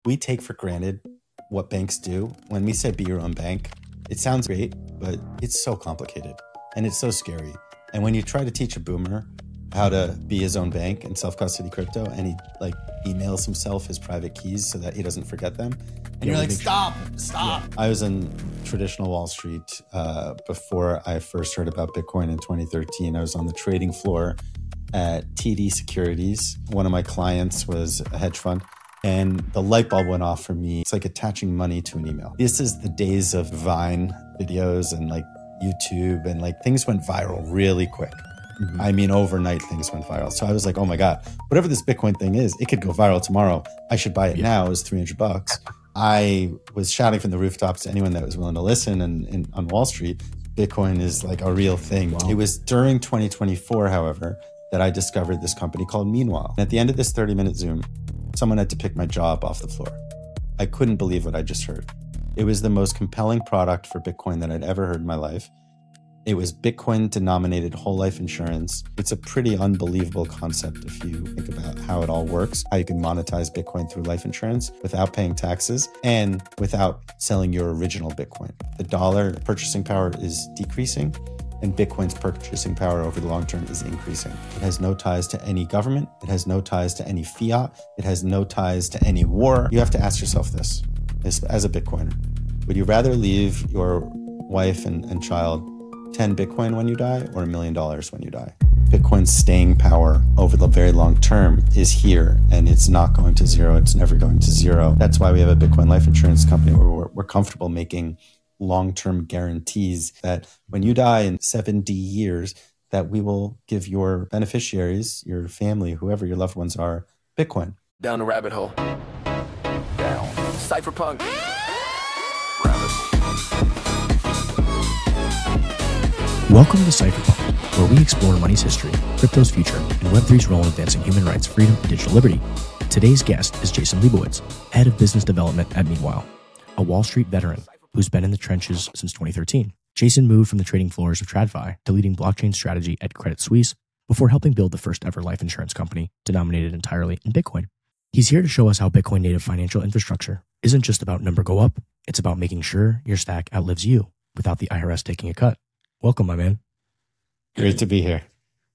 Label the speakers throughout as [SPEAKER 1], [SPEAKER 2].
[SPEAKER 1] We take for granted what banks do. When we say be your own bank, it sounds great, but it's so complicated and it's so scary. And when you try to teach a boomer how to be his own bank and self-custody crypto, and he emails himself his private keys so that he doesn't forget them, and you're like, stop. Yeah. I was in traditional Wall Street before I first heard about Bitcoin in 2013. I was on the trading floor at TD Securities. One of my clients was a hedge fund, and the light bulb went off for me. It's like attaching money to an email. This is the days of Vine videos and YouTube, and things went viral really quick. Mm-hmm. I mean, overnight things went viral. So I was like, oh my God, whatever this Bitcoin thing is, it could go viral tomorrow. I should buy it now. It was $300. I was shouting from the rooftops to anyone that was willing to listen. And on Wall Street, Bitcoin is a real thing. Wow. It was during 2024, however, that I discovered this company called Meanwhile. And at the end of this 30-minute Zoom, someone had to pick my job off the floor. I couldn't believe what I just heard. It was the most compelling product for Bitcoin that I'd ever heard in my life. It was Bitcoin-denominated whole life insurance. It's a pretty unbelievable concept if you think about how it all works, how you can monetize Bitcoin through life insurance without paying taxes and without selling your original Bitcoin. The dollar purchasing power is decreasing, and Bitcoin's purchasing power over the long term is increasing. It has no ties to any government. It has no ties to any fiat. It has no ties to any war. You have to ask yourself this as a Bitcoiner. Would you rather leave your wife and child 10 Bitcoin when you die or $1 million when you die? Bitcoin's staying power over the very long term is here, and it's not going to zero. It's never going to zero. That's why we have a Bitcoin life insurance company where we're comfortable making long-term guarantees that when you die in 70 years, that we will give your beneficiaries, your family, whoever your loved ones are, Bitcoin.
[SPEAKER 2] Down the rabbit hole. Down. Cypherpunk.
[SPEAKER 3] Welcome to Cypherpunk, where we explore money's history, crypto's future, and Web3's role in advancing human rights, freedom, and digital liberty. Today's guest is Jason Leibowitz, head of business development at Meanwhile, a Wall Street veteran who's been in the trenches since 2013. Jason moved from the trading floors of TradFi to leading blockchain strategy at Credit Suisse before helping build the first ever life insurance company denominated entirely in Bitcoin. He's here to show us how Bitcoin native financial infrastructure isn't just about number go up, it's about making sure your stack outlives you without the IRS taking a cut. Welcome, my man.
[SPEAKER 1] Great to be here.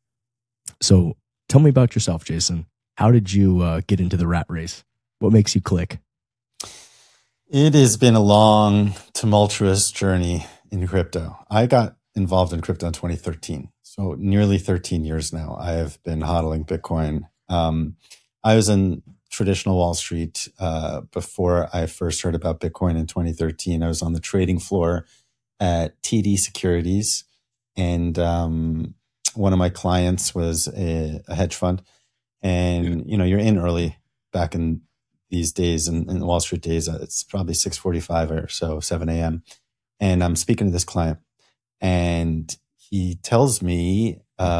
[SPEAKER 3] So tell me about yourself, Jason. How did you get into the rat race? What makes you click?
[SPEAKER 1] It has been a long, tumultuous journey in crypto. I got involved in crypto in 2013. So nearly 13 years now, I have been hodling Bitcoin. I was in traditional Wall Street before I first heard about Bitcoin in 2013. I was on the trading floor at TD Securities, and one of my clients was a hedge fund. And you're in early back in these days, in Wall Street days. It's probably 6:45 or so, 7 a.m. And I'm speaking to this client, and he tells me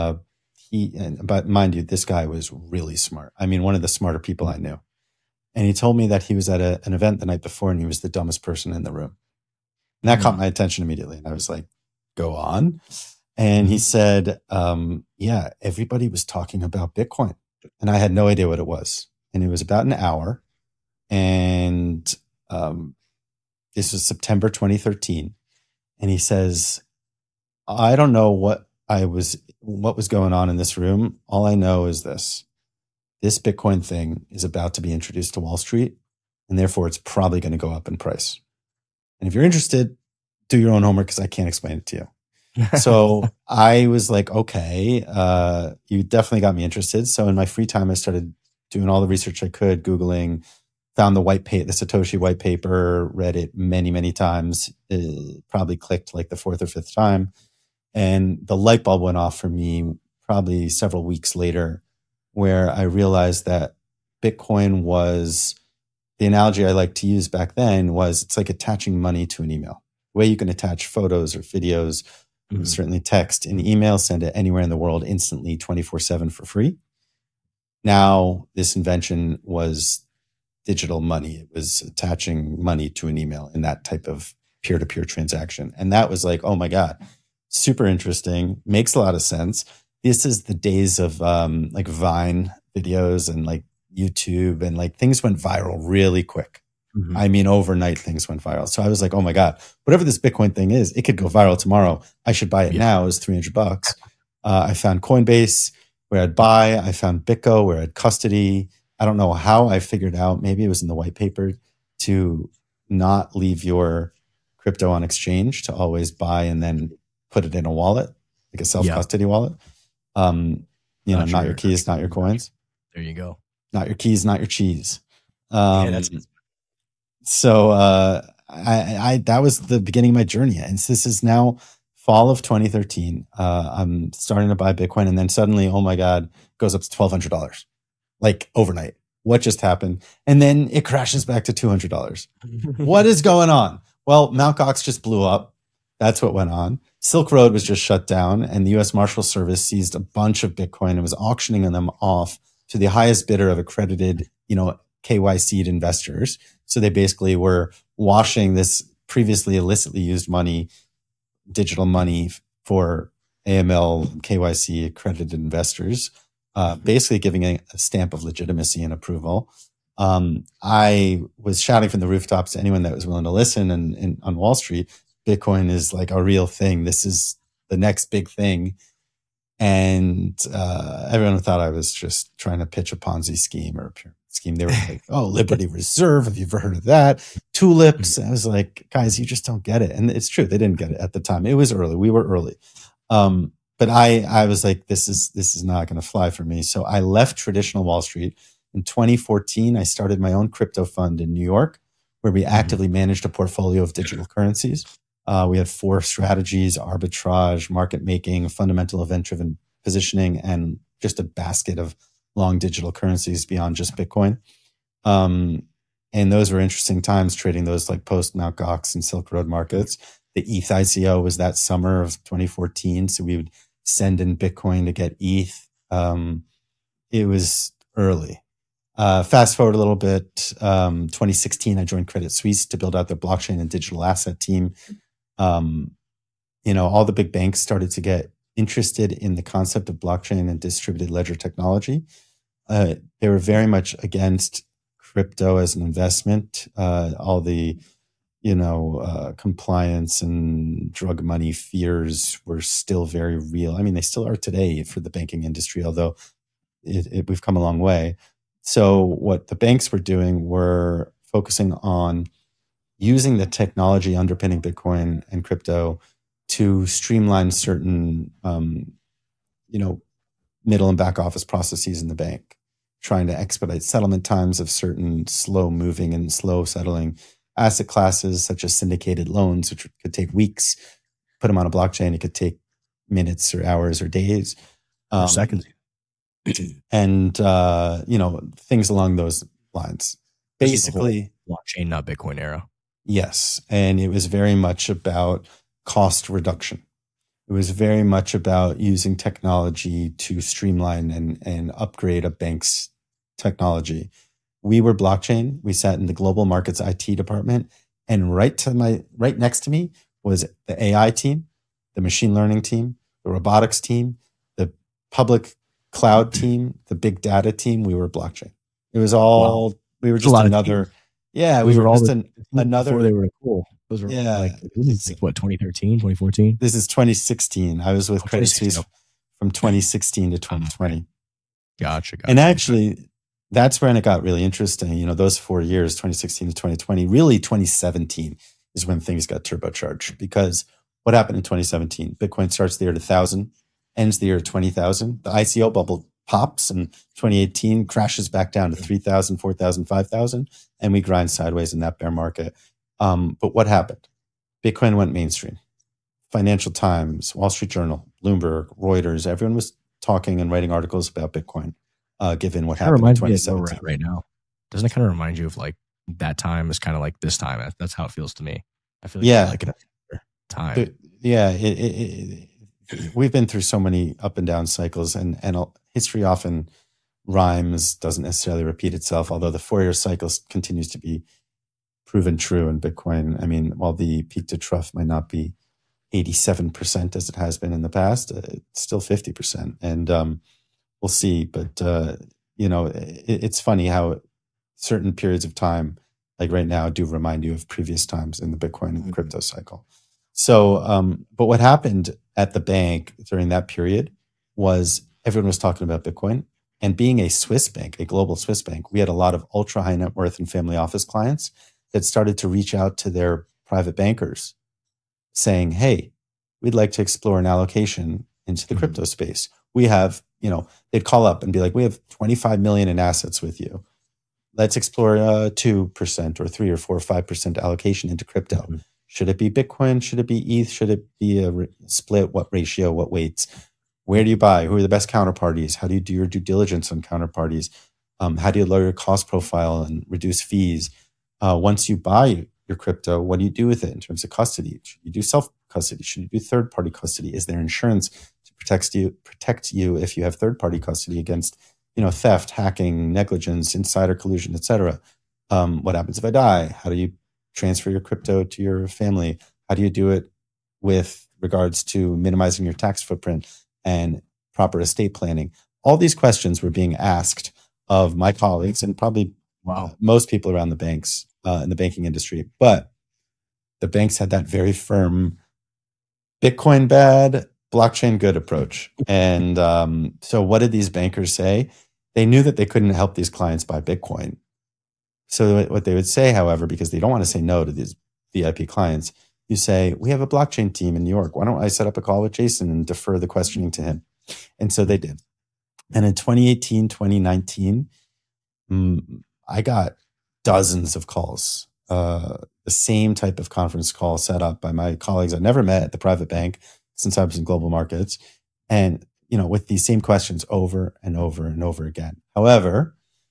[SPEAKER 1] but mind you, this guy was really smart. I mean, one of the smarter people I knew. And he told me that he was at an event the night before, and he was the dumbest person in the room. And that caught my attention immediately. And I was like, go on. And he said, yeah, everybody was talking about Bitcoin. And I had no idea what it was. And it was about an hour. And this was September 2013. And he says, I don't know what was going on in this room. All I know is this Bitcoin thing is about to be introduced to Wall Street, and therefore it's probably going to go up in price. And if you're interested, do your own homework because I can't explain it to you. So I was like, okay, you definitely got me interested. So in my free time, I started doing all the research I could, Googling, found the Satoshi white paper, read it many, many times, probably clicked the fourth or fifth time. And the light bulb went off for me probably several weeks later, where I realized that Bitcoin was, the analogy I liked to use back then was, it's like attaching money to an email. The way you can attach photos or videos, certainly text, in email, send it anywhere in the world instantly, 24/7 for free. Now, this invention was digital money. It was attaching money to an email in that type of peer-to-peer transaction. And that was like, oh my God, super interesting. Makes a lot of sense. This is the days of Vine videos and YouTube, and like things went viral really quick.
[SPEAKER 3] Mhm.
[SPEAKER 1] I mean, overnight things went viral. So I was like, oh my God, whatever this Bitcoin thing is, it could go viral tomorrow. I should buy it now. It's $300. I found Coinbase where I'd buy. I found BitGo where I'd custody. I don't know how I figured out, maybe it was in the white paper, to not leave your crypto on exchange, to always buy and then put it in a wallet, like a self-custody wallet. Not your keys, not your coins.
[SPEAKER 3] There you go.
[SPEAKER 1] Not your keys, not your cheese.
[SPEAKER 3] That's
[SPEAKER 1] So I that was the beginning of my journey. And this is now fall of 2013. I'm starting to buy Bitcoin, and then suddenly, oh my God, it goes up to $1,200, like overnight. What just happened? And then it crashes back to $200. What is going on? Well, Mt. Gox just blew up. That's what went on. Silk Road was just shut down, and the U.S. Marshal Service seized a bunch of Bitcoin and was auctioning them off to the highest bidder of accredited, KYC'd investors. So they basically were washing this previously illicitly used money, digital money, for AML, KYC accredited investors, basically giving a stamp of legitimacy and approval. I was shouting from the rooftops to anyone that was willing to listen, and on Wall Street, Bitcoin is like a real thing. This is the next big thing. And everyone thought I was just trying to pitch a Ponzi scheme or a pyramid scheme. They were like, oh, Liberty Reserve, have you ever heard of that? Tulips. I was like, guys, you just don't get it. And it's true, they didn't get it at the time. It was early. We were early. But I was like, this is not going to fly for me. So I left traditional Wall Street. In 2014, I started my own crypto fund in New York, where we actively managed a portfolio of digital currencies. We had 4 strategies: arbitrage, market making, fundamental event-driven positioning, and just a basket of long digital currencies beyond just Bitcoin. And those were interesting times, trading those like post Mt. Gox and Silk Road markets. The ETH ICO was that summer of 2014. So we would send in Bitcoin to get ETH. It was early. Fast forward a little bit, 2016, I joined Credit Suisse to build out their blockchain and digital asset team. All the big banks started to get interested in the concept of blockchain and distributed ledger technology. They were very much against crypto as an investment. All the, compliance and drug money fears were still very real. I mean, they still are today for the banking industry, although we've come a long way. So what the banks were doing were focusing on using the technology underpinning Bitcoin and crypto to streamline certain, middle and back office processes in the bank, trying to expedite settlement times of certain slow moving and slow settling asset classes, such as syndicated loans, which could take weeks. Put them on a blockchain, it could take minutes or hours or days.
[SPEAKER 3] Or seconds.
[SPEAKER 1] And, things along those lines. Basically,
[SPEAKER 3] blockchain, not Bitcoin era.
[SPEAKER 1] Yes. And it was very much about cost reduction. It was very much about using technology to streamline and upgrade a bank's technology. We were blockchain. We sat in the global markets IT department, and right next to me was the AI team, the machine learning team, the robotics team, the public cloud team, the big data team. We were blockchain. It was all, we were just another, we were just another.
[SPEAKER 3] Before they were cool. Those were this is like what, 2013, 2014?
[SPEAKER 1] This is 2016. I was with Credit Suisse from 2016 to 2020.
[SPEAKER 3] Gotcha.
[SPEAKER 1] And actually, that's when it got really interesting. Those 4 years, 2016 to 2020, really 2017 is when things got turbocharged, because what happened in 2017? Bitcoin starts the year at 1,000, ends the year at 20,000. The ICO bubble pops, and 2018 crashes back down to 3,000, 4,000, 5,000, and we grind sideways in that bear market. But what happened? Bitcoin went mainstream. Financial Times, Wall Street Journal, Bloomberg, Reuters, everyone was talking and writing articles about Bitcoin, given what happened in 2017.
[SPEAKER 3] Right now. Doesn't it kind of remind you of like that time is kind of like this time? That's how it feels to me. I feel like in a time.
[SPEAKER 1] We've been through so many up and down cycles, and history often rhymes, doesn't necessarily repeat itself, although the Fourier cycle continues to be proven true in Bitcoin. I mean, while the peak to trough might not be 87% as it has been in the past, it's still 50%. And we'll see. But it's funny how certain periods of time, like right now, do remind you of previous times in the Bitcoin and crypto cycle. So, but what happened at the bank during that period was everyone was talking about Bitcoin. And being a Swiss bank, a global Swiss bank, we had a lot of ultra high net worth and family office clients that started to reach out to their private bankers saying, hey, we'd like to explore an allocation into the crypto space. We have, they'd call up and be like, we have 25 million in assets with you. Let's explore 2% or 3 or 4 or 5% allocation into crypto. Mm-hmm. Should it be Bitcoin? Should it be ETH? Should it be a split? What ratio? What weights? Where do you buy? Who are the best counterparties? How do you do your due diligence on counterparties? How do you lower your cost profile and reduce fees? Once you buy your crypto, what do you do with it in terms of custody? Should you do self-custody? Should you do third-party custody? Is there insurance to protect you if you have third-party custody against theft, hacking, negligence, insider collusion, etc.? What happens if I die? How do you transfer your crypto to your family? How do you do it with regards to minimizing your tax footprint and proper estate planning? All these questions were being asked of my colleagues and probably most people around the banks in the banking industry. But the banks had that very firm Bitcoin bad, blockchain good approach. And so what did these bankers say? They knew that they couldn't help these clients buy Bitcoin. So what they would say, however, because they don't want to say no to these VIP clients, you say, we have a blockchain team in New York. Why don't I set up a call with Jason and defer the questioning to him? And so they did. And in 2018, 2019, I got dozens of calls, the same type of conference call set up by my colleagues I never met at the private bank since I was in global markets. And, with these same questions over and over and over again. However,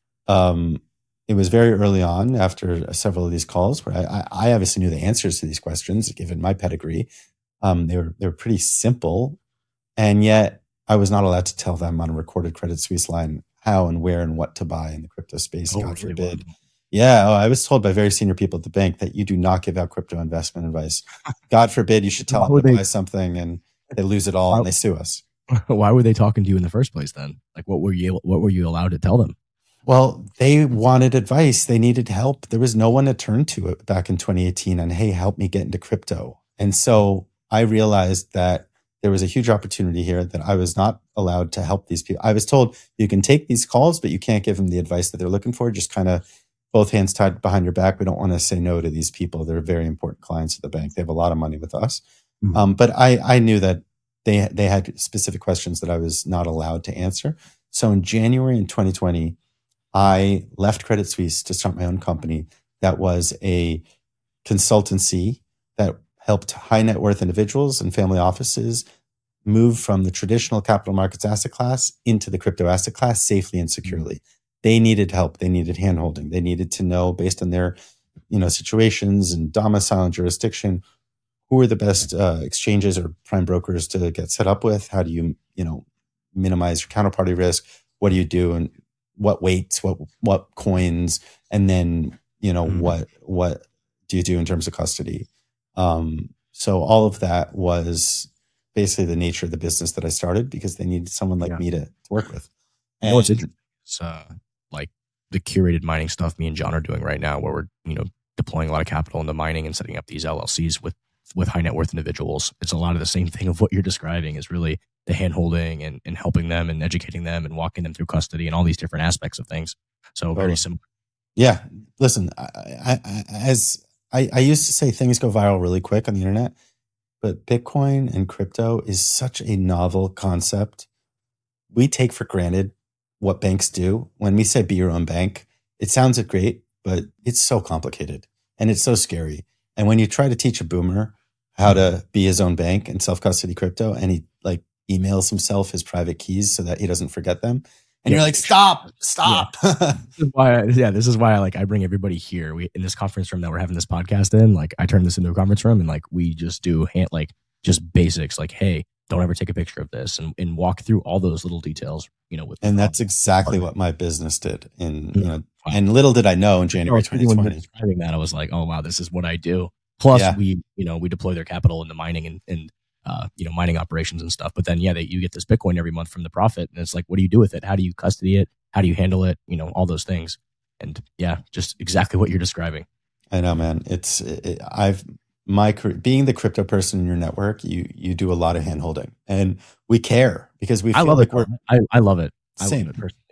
[SPEAKER 1] it was very early on after several of these calls where I obviously knew the answers to these questions, given my pedigree. They were pretty simple. And yet I was not allowed to tell them on a recorded Credit Suisse line how and where and what to buy in the crypto space. God forbid. Yeah. I was told by very senior people at the bank that you do not give out crypto investment advice. God forbid you should tell them to buy something and they lose it all and they sue us.
[SPEAKER 3] Why were they talking to you in the first place then? Like what were you allowed to tell them?
[SPEAKER 1] Well, they wanted advice. They needed help. There was no one to turn to back in 2018 on, hey, help me get into crypto. And so I realized that there was a huge opportunity here that I was not allowed to help these people. I was told you can take these calls, but you can't give them the advice that they're looking for. Just kind of both hands tied behind your back. We don't want to say no to these people. They're very important clients of the bank. They have a lot of money with us. Mm-hmm. But I knew that they had specific questions that I was not allowed to answer. So in January in 2020, I left Credit Suisse to start my own company that was a consultancy that helped high net worth individuals and family offices move from the traditional capital markets asset class into the crypto asset class safely and securely. They needed help. They needed handholding. They needed to know, based on their situations and domicile and jurisdiction, who are the best exchanges or prime brokers to get set up with? How do you minimize your counterparty risk? What do you do? And what weights, what coins, and then, what do you do in terms of custody? So all of that was basically the nature of the business that I started because they needed someone like me to work with.
[SPEAKER 3] And what's interesting is like the curated mining stuff me and John are doing right now, where we're, deploying a lot of capital into mining and setting up these LLCs with high net worth individuals. It's a lot of the same thing of what you're describing is really the hand-holding and helping them and educating them and walking them through custody and all these different aspects of things. So very similar.
[SPEAKER 1] Yeah. Listen, I used to say things go viral really quick on the internet, but Bitcoin and crypto is such a novel concept. We take for granted what banks do. When we say be your own bank, it sounds great, but it's so complicated and it's so scary. And when you try to teach a boomer how to be his own bank and self-custody crypto, and he emails himself his private keys so that he doesn't forget them. And you're like, stop.
[SPEAKER 3] Yeah. This is why I bring everybody here. In this conference room that we're having this podcast in, I turn this into a conference room and we just do just basics. Hey, don't ever take a picture of this and walk through all those little details,
[SPEAKER 1] and that's exactly what my business did and little did I know in January 2020.
[SPEAKER 3] Describing that, I was like, oh wow, this is what I do. Plus we deploy their capital into mining and mining operations and stuff. But then, you get this Bitcoin every month from the profit. And it's like, what do you do with it? How do you custody it? How do you handle it? You know, all those things. And yeah, just exactly what you're describing.
[SPEAKER 1] I know, man. Being the crypto person in your network, you do a lot of hand holding, and we care because we
[SPEAKER 3] I
[SPEAKER 1] feel
[SPEAKER 3] love
[SPEAKER 1] like
[SPEAKER 3] it.
[SPEAKER 1] we're
[SPEAKER 3] I love it. I
[SPEAKER 1] same.
[SPEAKER 3] love it personally.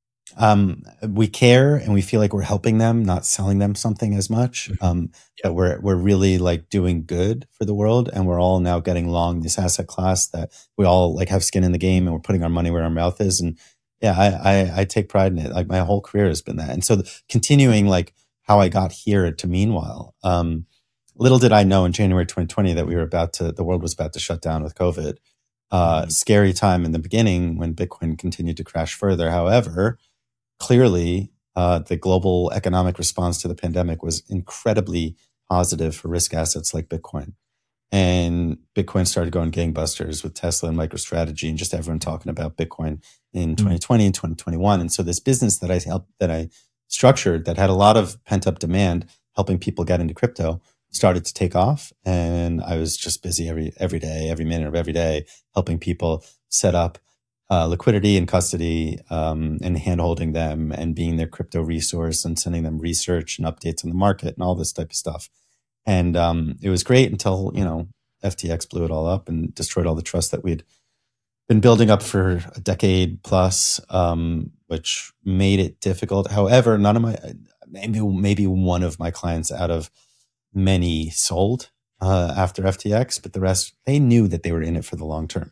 [SPEAKER 1] We care and we feel like we're helping them, not selling them something as much. But we're really like doing good for the world, and we're all now getting long this asset class that we all like have skin in the game, and we're putting our money where our mouth is. And yeah, I take pride in it. Like my whole career has been that. And so continuing like how I got here to Meanwhile, little did I know in January 2020 that the world was about to shut down with COVID. Scary time in the beginning when Bitcoin continued to crash further. However, clearly, the global economic response to the pandemic was incredibly positive for risk assets like Bitcoin. And Bitcoin started going gangbusters with Tesla and MicroStrategy and just everyone talking about Bitcoin in 2020 and 2021. And so this business that I structured that had a lot of pent up demand, helping people get into crypto, started to take off. And I was just busy every day, every minute of every day, helping people set up liquidity and custody, and hand-holding them and being their crypto resource and sending them research and updates on the market and all this type of stuff. And it was great until, FTX blew it all up and destroyed all the trust that we'd been building up for a decade plus, which made it difficult. However, maybe one of my clients out of many sold after FTX, but the rest, they knew that they were in it for the long term.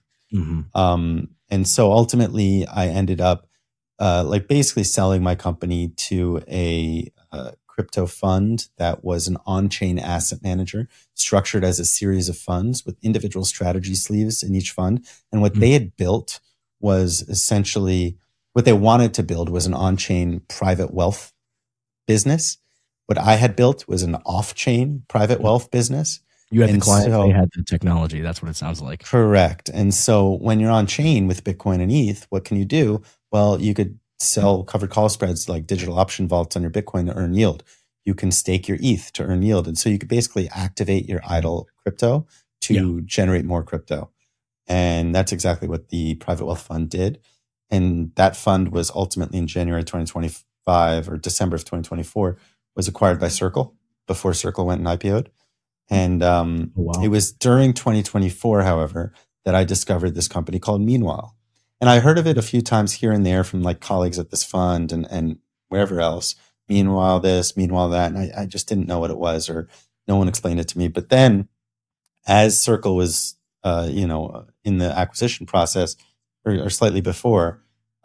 [SPEAKER 1] And so ultimately I ended up basically selling my company to a crypto fund that was an on-chain asset manager structured as a series of funds with individual strategy sleeves in each fund. And what they had built was essentially what they wanted to build was an on-chain private wealth business. What I had built was an off-chain private wealth business.
[SPEAKER 3] You had the client, they had the technology. That's what it sounds like.
[SPEAKER 1] Correct. And so when you're on chain with Bitcoin and ETH, what can you do? Well, you could sell covered call spreads like digital option vaults on your Bitcoin to earn yield. You can stake your ETH to earn yield. And so you could basically activate your idle crypto to generate more crypto. And that's exactly what the private wealth fund did. And that fund was ultimately in January 2025 or December of 2024 was acquired by Circle before Circle went and IPO'd. And It was during 2024, however, that I discovered this company called Meanwhile. And I heard of it a few times here and there from like colleagues at this fund and wherever else. Meanwhile this, meanwhile that. And I just didn't know what it was, or no one explained it to me. But then as Circle was, in the acquisition process or slightly before,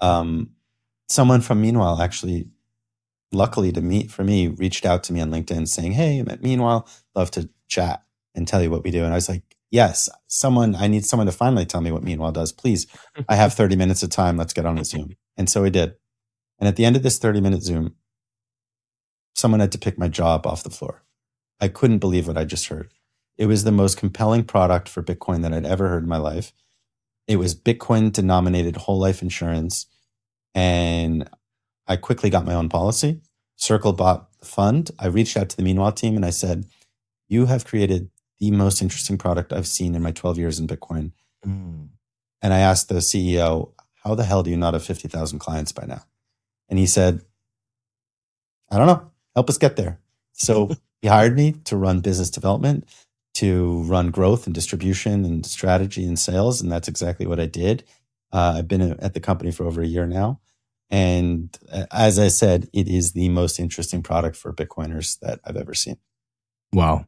[SPEAKER 1] someone from Meanwhile actually, luckily for me, reached out to me on LinkedIn saying, "Hey, I'm at Meanwhile, love to chat and tell you what we do." And I was like, yes, I need someone to finally tell me what Meanwhile does. Please, I have 30 minutes of time. Let's get on a Zoom. And so we did. And at the end of this 30-minute Zoom, someone had to pick my job off the floor. I couldn't believe what I just heard. It was the most compelling product for Bitcoin that I'd ever heard in my life. It was Bitcoin denominated whole life insurance. And I quickly got my own policy. Circle bought the fund. I reached out to the Meanwhile team and I said, "You have created the most interesting product I've seen in my 12 years in Bitcoin." And I asked the CEO, "How the hell do you not have 50,000 clients by now?" And he said, "I don't know. Help us get there." So he hired me to run business development, to run growth and distribution and strategy and sales. And that's exactly what I did. I've been at the company for over a year now. And as I said, it is the most interesting product for Bitcoiners that I've ever seen.
[SPEAKER 3] Wow.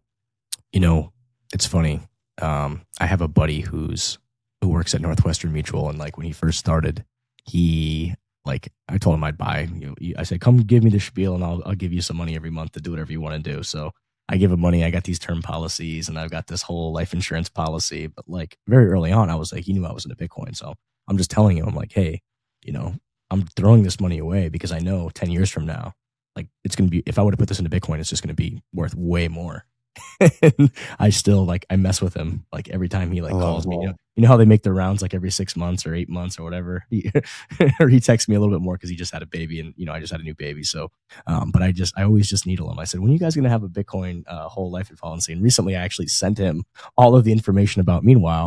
[SPEAKER 3] It's funny. I have a buddy who works at Northwestern Mutual, and like when he first started, I told him I'd buy. I said, "Come give me the spiel, and I'll give you some money every month to do whatever you want to do." So I give him money. I got these term policies, and I've got this whole life insurance policy. But like very early on, I was like, he knew I was into Bitcoin, so I'm just telling him, I'm like, "Hey, I'm throwing this money away because I know 10 years from now, like it's gonna be. If I were to put this into Bitcoin, it's just gonna be worth way more." And I still I mess with him like every time he calls me. You know how they make their rounds like every 6 months or 8 months or whatever. Or he texts me a little bit more because he just had a baby, and I just had a new baby. So, but I always just needle him. I said, "When are you guys gonna have a Bitcoin whole life policy?" And recently, I actually sent him all of the information about Meanwhile.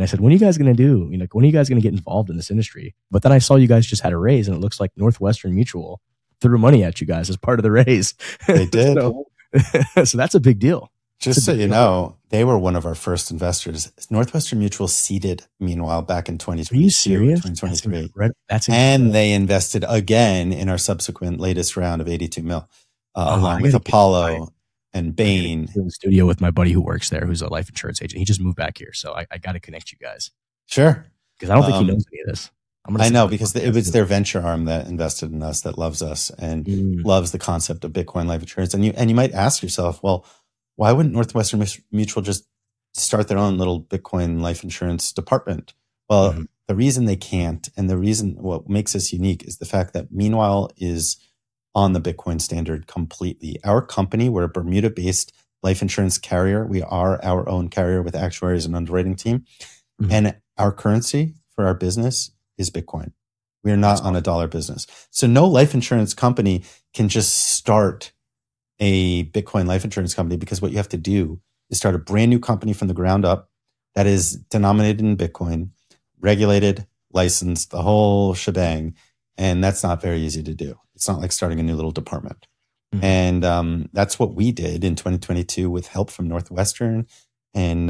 [SPEAKER 3] And I said, when are you guys going to do, when are you guys going to get involved in this industry? But then I saw you guys just had a raise, and it looks like Northwestern Mutual threw money at you guys as part of the raise.
[SPEAKER 1] They did.
[SPEAKER 3] So that's a big deal.
[SPEAKER 1] Just so you know, they were one of our first investors. Northwestern Mutual seeded, meanwhile, back in 2022.
[SPEAKER 3] Are you serious?
[SPEAKER 1] 2023.
[SPEAKER 3] That's
[SPEAKER 1] and they invested again in our subsequent latest round of 82 mil, along with Apollo and Bain.
[SPEAKER 3] In the studio with my buddy who works there, who's a life insurance agent. He just moved back here, so I got to connect you guys.
[SPEAKER 1] Sure.
[SPEAKER 3] Because I don't think he knows any of this.
[SPEAKER 1] I know, because it was their venture arm that invested in us, that loves us and loves the concept of Bitcoin life insurance. And you might ask yourself, well, why wouldn't Northwestern Mutual just start their own little Bitcoin life insurance department? Well, the reason they can't, and the reason what makes us unique, is the fact that Meanwhile is on the Bitcoin standard completely. Our company, we're a Bermuda-based life insurance carrier. We are our own carrier with actuaries and underwriting team. And our currency for our business is Bitcoin. We are not on a dollar business. So no life insurance company can just start a Bitcoin life insurance company, because what you have to do is start a brand new company from the ground up that is denominated in Bitcoin, regulated, licensed, the whole shebang. And that's not very easy to do. It's not like starting a new little department. And that's what we did in 2022 with help from Northwestern and,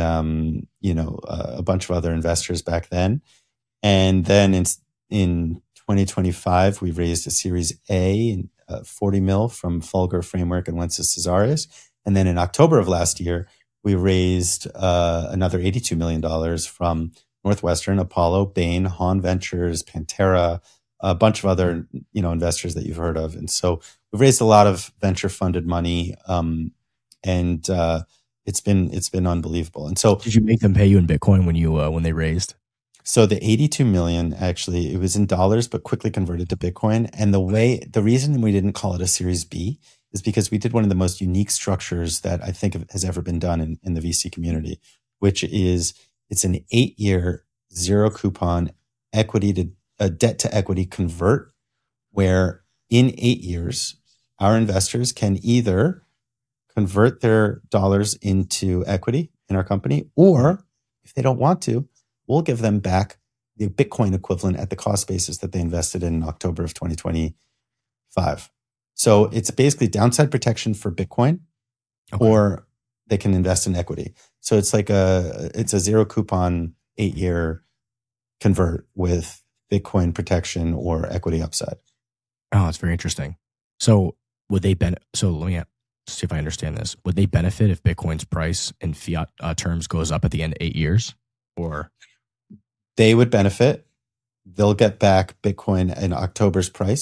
[SPEAKER 1] a bunch of other investors back then. And then in 2025, we raised a Series A, 40 mil from Fulgur Framework and Wences Casares. And then in October of last year, we raised another $82 million from Northwestern, Apollo, Bain, Hahn Ventures, Pantera, a bunch of other investors that you've heard of. And so we've raised a lot of venture funded money, and it's been unbelievable. And so,
[SPEAKER 3] did you make them pay you in Bitcoin when they raised?
[SPEAKER 1] So the 82 million, actually, it was in dollars, but quickly converted to Bitcoin. And the reason we didn't call it a Series B is because we did one of the most unique structures that I think has ever been done in the VC community, which is it's an 8-year zero coupon equity to debt to equity convert, where in 8 years, our investors can either convert their dollars into equity in our company, or if they don't want to, we'll give them back the Bitcoin equivalent at the cost basis that they invested in October of 2025. So it's basically downside protection for Bitcoin, or they can invest in equity. So it's like it's a zero coupon 8-year convert with Bitcoin protection or equity upside.
[SPEAKER 3] Oh, that's very interesting. So would they So let me see if I understand this. Would they benefit if Bitcoin's price in fiat terms goes up at the end of 8 years, or?
[SPEAKER 1] They would benefit. They'll get back Bitcoin in October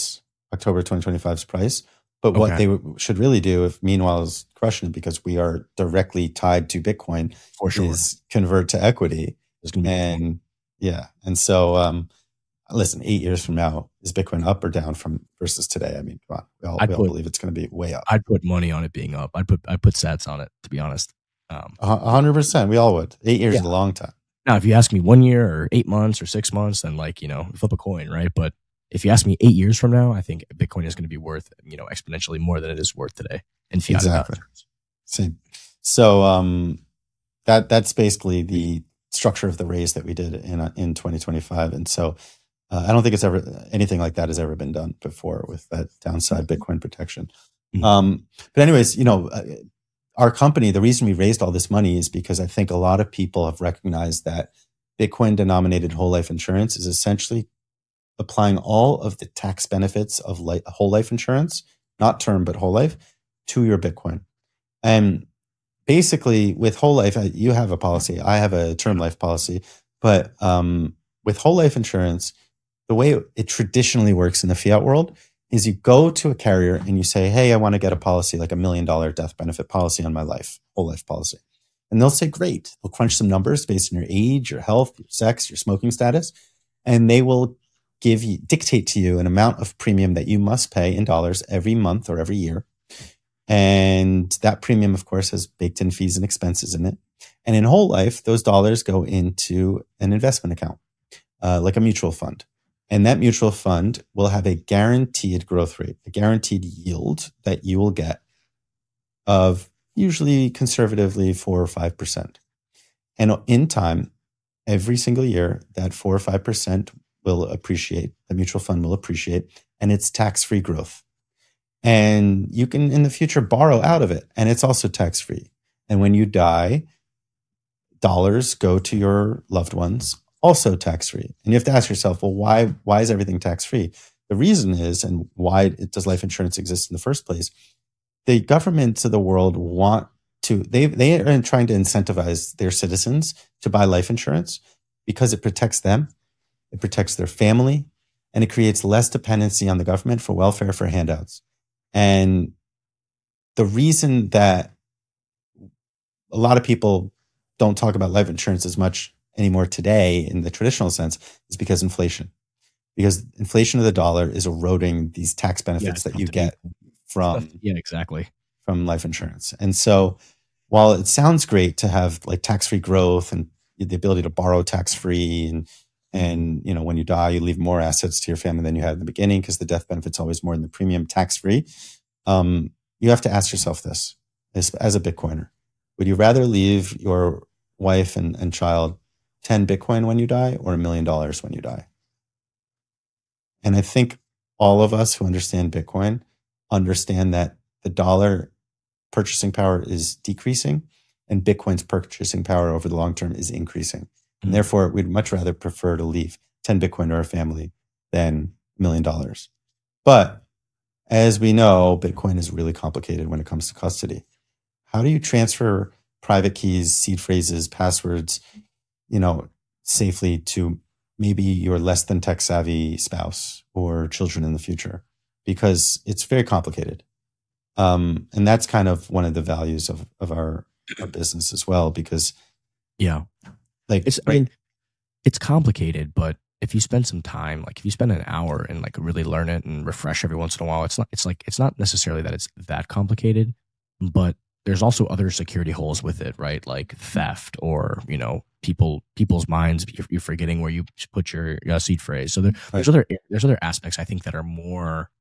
[SPEAKER 1] 2025's price. But what they should really do, if Meanwhile is crushing it, because we are directly tied to Bitcoin, is convert to equity. And so, listen, 8 years from now, is Bitcoin up or down versus today? I mean, come on, we all believe it's going to be way up.
[SPEAKER 3] I'd put money on it being up. I'd put sats on it, to be honest.
[SPEAKER 1] 100%. We all would. 8 years is a long time.
[SPEAKER 3] Now, if you ask me 1 year or 8 months or 6 months, then flip a coin, right? But if you ask me 8 years from now, I think Bitcoin is going to be worth, exponentially more than it is worth today in fiat.
[SPEAKER 1] Exactly. Same. So that's basically the structure of the raise that we did in 2025. And so I don't think anything like that has ever been done before with that downside Bitcoin protection. But anyways, our company, the reason we raised all this money is because I think a lot of people have recognized that Bitcoin denominated whole life insurance is essentially applying all of the tax benefits of whole life insurance, not term, but whole life, to your Bitcoin. And basically with whole life, you have a policy, I have a term life policy, but with whole life insurance, the way it traditionally works in the fiat world is you go to a carrier and you say, hey, I want to get a policy, like $1 million death benefit policy on my whole life policy. And they'll say, great. They'll crunch some numbers based on your age, your health, your sex, your smoking status. And they will dictate to you an amount of premium that you must pay in dollars every month or every year. And that premium, of course, has baked in fees and expenses in it. And in whole life, those dollars go into an investment account, like a mutual fund. And that mutual fund will have a guaranteed growth rate, a guaranteed yield that you will get of usually conservatively 4 or 5%. And in time, every single year that 4 or 5% will appreciate, the mutual fund will appreciate, and it's tax-free growth. And you can in the future borrow out of it, and it's also tax-free. And when you die, dollars go to your loved ones, also tax-free. And you have to ask yourself, well, why is everything tax-free? The reason is, and why does life insurance exist in the first place? The governments of the world want to, they are trying to incentivize their citizens to buy life insurance because it protects them, it protects their family, and it creates less dependency on the government for welfare, for handouts. And the reason that a lot of people don't talk about life insurance as much anymore today in the traditional sense is because inflation. Because inflation of the dollar is eroding these tax benefits that you get from life insurance. And so while it sounds great to have like tax-free growth and the ability to borrow tax-free and you know, when you die, you leave more assets to your family than you had in the beginning because the death benefit's always more than the premium tax-free. You have to ask yourself this as a Bitcoiner. Would you rather leave your wife and child 10 Bitcoin when you die or $1 million when you die? And I think all of us who understand Bitcoin understand that the dollar purchasing power is decreasing and Bitcoin's purchasing power over the long term is increasing. And therefore, we'd much rather prefer to leave 10 Bitcoin to our family than $1 million. But as we know, Bitcoin is really complicated when it comes to custody. How do you transfer private keys, seed phrases, passwords, you know, safely to maybe your less than tech savvy spouse or children in the future? Because it's very complicated. And that's kind of one of the values of our business as well, because like
[SPEAKER 3] it's complicated, but if you spend some time, like if you spend an hour and like really learn it and refresh every once in a while, it's not necessarily that it's that complicated, but there's also other security holes with it, right? Like theft or, you know, people's minds, you're forgetting where you put your seed phrase. So there's other aspects I think that are more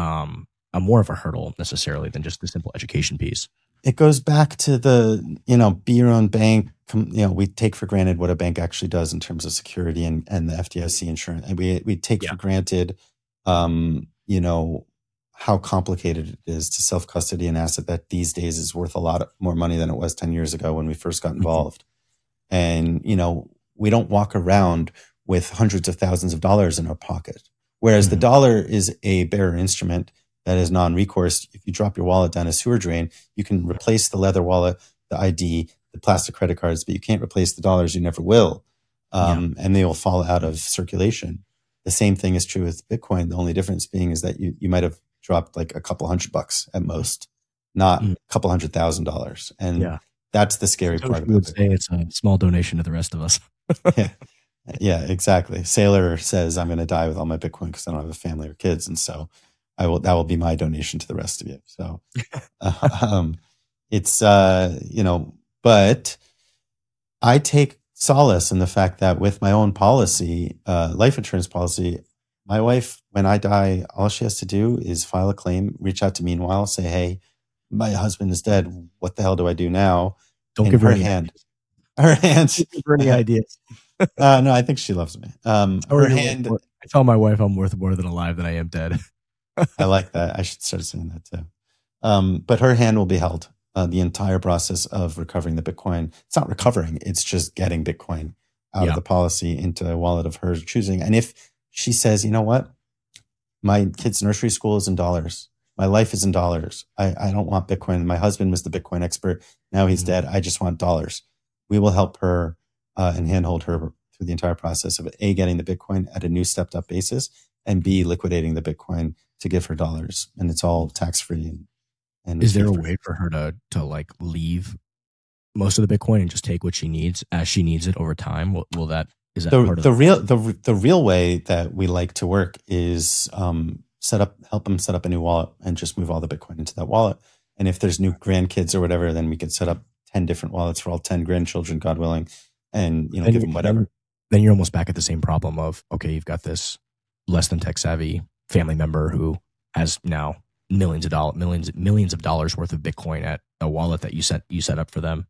[SPEAKER 3] of a hurdle necessarily than just the simple education piece.
[SPEAKER 1] It goes back to the, you know, be your own bank. You know, we take for granted what a bank actually does in terms of security and the FDIC insurance. And we take for granted, you know, how complicated it is to self-custody an asset that these days is worth a lot more money than it was 10 years ago when we first got involved. And, you know, we don't walk around with hundreds of thousands of dollars in our pocket. Whereas the dollar is a bearer instrument that is non-recourse. If you drop your wallet down a sewer drain, you can replace the leather wallet, the ID, the plastic credit cards, but you can't replace the dollars. You never will. And they will fall out of circulation. The same thing is true with Bitcoin. The only difference being is that you might have dropped like a couple $100 at most, not a couple $100,000. And that's the scary part of it.
[SPEAKER 3] I would say it's a small donation to the rest of us.
[SPEAKER 1] Yeah, exactly. Sailor says, I'm going to die with all my Bitcoin because I don't have a family or kids. And so that will be my donation to the rest of you. So it's, you know, but I take solace in the fact that with my own policy, life insurance policy, my wife, when I die, all she has to do is file a claim, reach out to Meanwhile, say, hey, my husband is dead. What the hell do I do now?
[SPEAKER 3] Don't give her any
[SPEAKER 1] hand. Her hand.
[SPEAKER 3] Don't give her any ideas.
[SPEAKER 1] No, I think she loves me. Her hand.
[SPEAKER 3] I tell my wife I'm worth more than alive than I am dead.
[SPEAKER 1] I like that. I should start saying that too. But her hand will be held the entire process of recovering the Bitcoin. It's not recovering. It's just getting Bitcoin out of the policy into a wallet of hers choosing. And if she says, you know what, my kid's nursery school is in dollars. My life is in dollars. I don't want Bitcoin. My husband was the Bitcoin expert. Now he's dead. I just want dollars. We will help her and handhold her through the entire process of A, getting the Bitcoin at a new stepped up basis, and B, liquidating the Bitcoin to give her dollars. And it's all tax free. And
[SPEAKER 3] is there a way for her to like leave most of the Bitcoin and just take what she needs as she needs it over time? Will that, is that part of
[SPEAKER 1] the real way that we like to work is help them set up a new wallet and just move all the Bitcoin into that wallet. And if there's new grandkids or whatever, then we could set up 10 different wallets for all 10 grandchildren, God willing, and give them whatever.
[SPEAKER 3] Then you're almost back at the same problem of, okay, you've got this less than tech savvy family member who has now millions of dollars worth of Bitcoin at a wallet that you set up for them.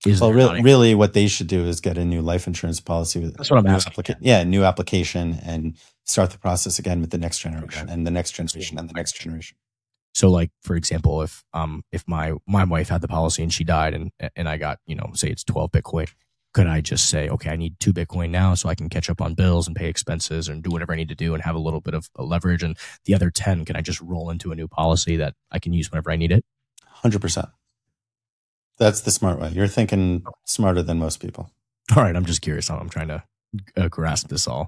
[SPEAKER 3] Is
[SPEAKER 1] Well,
[SPEAKER 3] there not
[SPEAKER 1] really, what they should do is get a new life insurance policy with
[SPEAKER 3] That's what I'm
[SPEAKER 1] new
[SPEAKER 3] asking.
[SPEAKER 1] new application, and start the process again with the next generation and the next generation and the next generation.
[SPEAKER 3] So, like, for example, if my wife had the policy and she died, and I got, say it's 12 Bitcoin, could I just say, okay, I need 2 Bitcoin now so I can catch up on bills and pay expenses and do whatever I need to do and have a little bit of a leverage, and the other 10, can I just roll into a new policy that I can use whenever I need it?
[SPEAKER 1] 100%. That's the smart way. You're thinking smarter than most people.
[SPEAKER 3] All right, I'm just curious. I'm trying to grasp this all.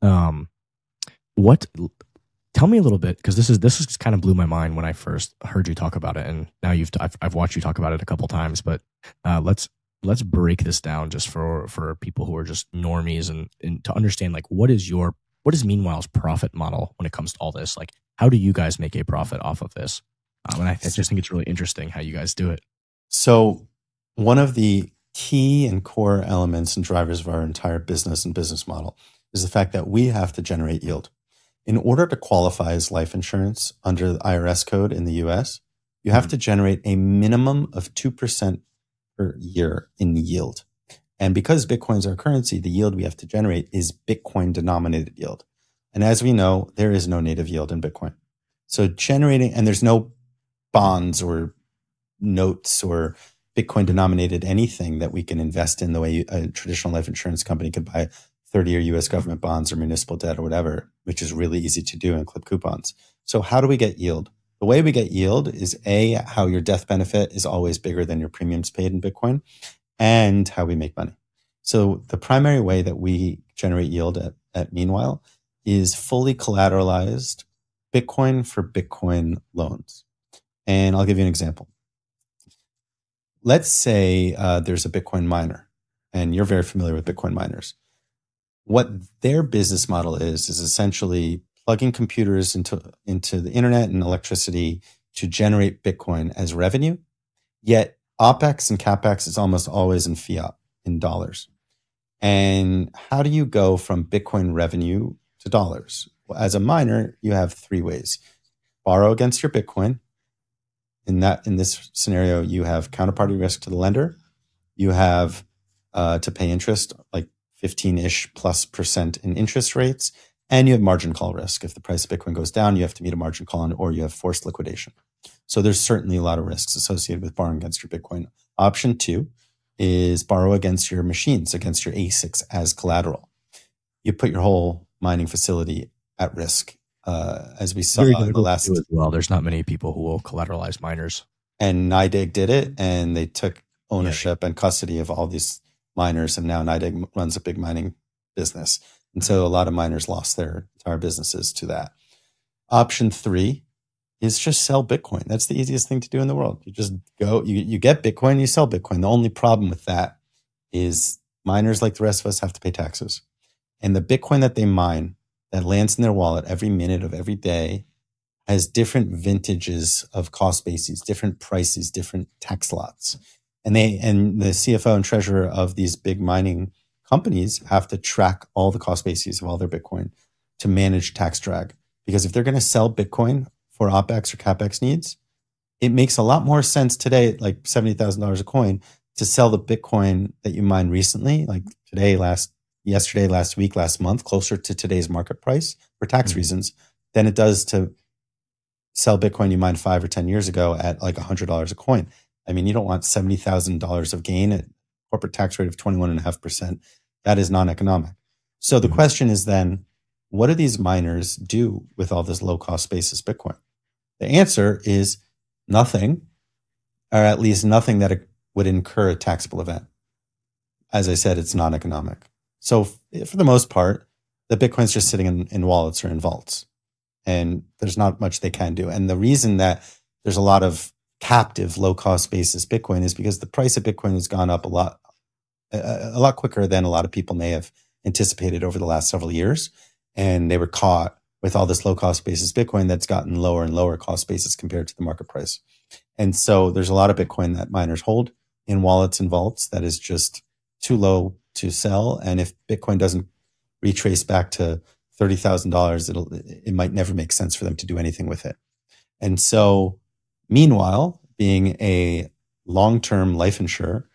[SPEAKER 3] Tell me a little bit, because this is kind of blew my mind when I first heard you talk about it, and now I've watched you talk about it a couple times. But let's break this down just for people who are just normies and to understand, like, what is Meanwhile's profit model when it comes to all this? Like, how do you guys make a profit off of this? And I just think it's really interesting how you guys do it.
[SPEAKER 1] So one of the key and core elements and drivers of our entire business and business model is the fact that we have to generate yield. In order to qualify as life insurance under the IRS code in the US, you have to generate a minimum of 2% per year in yield. And because Bitcoin is our currency, the yield we have to generate is Bitcoin denominated yield. And as we know, there is no native yield in Bitcoin. So and there's no bonds or notes or Bitcoin denominated anything that we can invest in the way a traditional life insurance company could buy 30-year US government bonds or municipal debt or whatever, which is really easy to do and clip coupons. So how do we get yield? The way we get yield is how your death benefit is always bigger than your premiums paid in Bitcoin, and how we make money. So the primary way that we generate yield at Meanwhile is fully collateralized Bitcoin for Bitcoin loans. And I'll give you an example. Let's say there's a Bitcoin miner, and you're very familiar with Bitcoin miners. What their business model is essentially plugging computers into the internet and electricity to generate Bitcoin as revenue. Yet OPEX and CAPEX is almost always in fiat, in dollars. And how do you go from Bitcoin revenue to dollars? Well, as a miner, you have 3 ways. Borrow against your Bitcoin. In this scenario, you have counterparty risk to the lender. You have to pay interest, like 15-ish plus % in interest rates. And you have margin call risk. If the price of Bitcoin goes down, you have to meet a margin call, or you have forced liquidation. So there's certainly a lot of risks associated with borrowing against your Bitcoin. Option 2 is borrow against your machines, against your ASICs as collateral. You put your whole mining facility at risk. As we saw in the last,
[SPEAKER 3] well, there's not many people who will collateralize miners.
[SPEAKER 1] And NYDIG did it, and they took ownership and custody of all these miners, and now NYDIG runs a big mining business. And so a lot of miners lost their entire businesses to that. Option 3 is just sell Bitcoin. That's the easiest thing to do in the world. You just go, you get Bitcoin, you sell Bitcoin. The only problem with that is miners, like the rest of us, have to pay taxes. And the Bitcoin that they mine that lands in their wallet every minute of every day has different vintages of cost bases, different prices, different tax lots. And the CFO and treasurer of these big mining companies have to track all the cost bases of all their Bitcoin to manage tax drag. Because if they're going to sell Bitcoin for OPEX or CAPEX needs, it makes a lot more sense today at like $70,000 a coin to sell the Bitcoin that you mined recently, like yesterday, last week, last month, closer to today's market price for tax reasons, than it does to sell Bitcoin you mined 5 or 10 years ago at like $100 a coin. I mean, you don't want $70,000 of gain at corporate tax rate of 21.5%. That is non-economic. So the question is then, what do these miners do with all this low-cost basis Bitcoin? The answer is nothing, or at least nothing that would incur a taxable event. As I said, it's non-economic. So for the most part, the Bitcoin's just sitting in wallets or in vaults, and there's not much they can do. And the reason that there's a lot of captive low-cost basis Bitcoin is because the price of Bitcoin has gone up a lot quicker than a lot of people may have anticipated over the last several years. And they were caught with all this low-cost basis Bitcoin that's gotten lower and lower cost basis compared to the market price. And so there's a lot of Bitcoin that miners hold in wallets and vaults that is just too low to sell. And if Bitcoin doesn't retrace back to $30,000, it might never make sense for them to do anything with it. And so Meanwhile, being a long-term life insurer,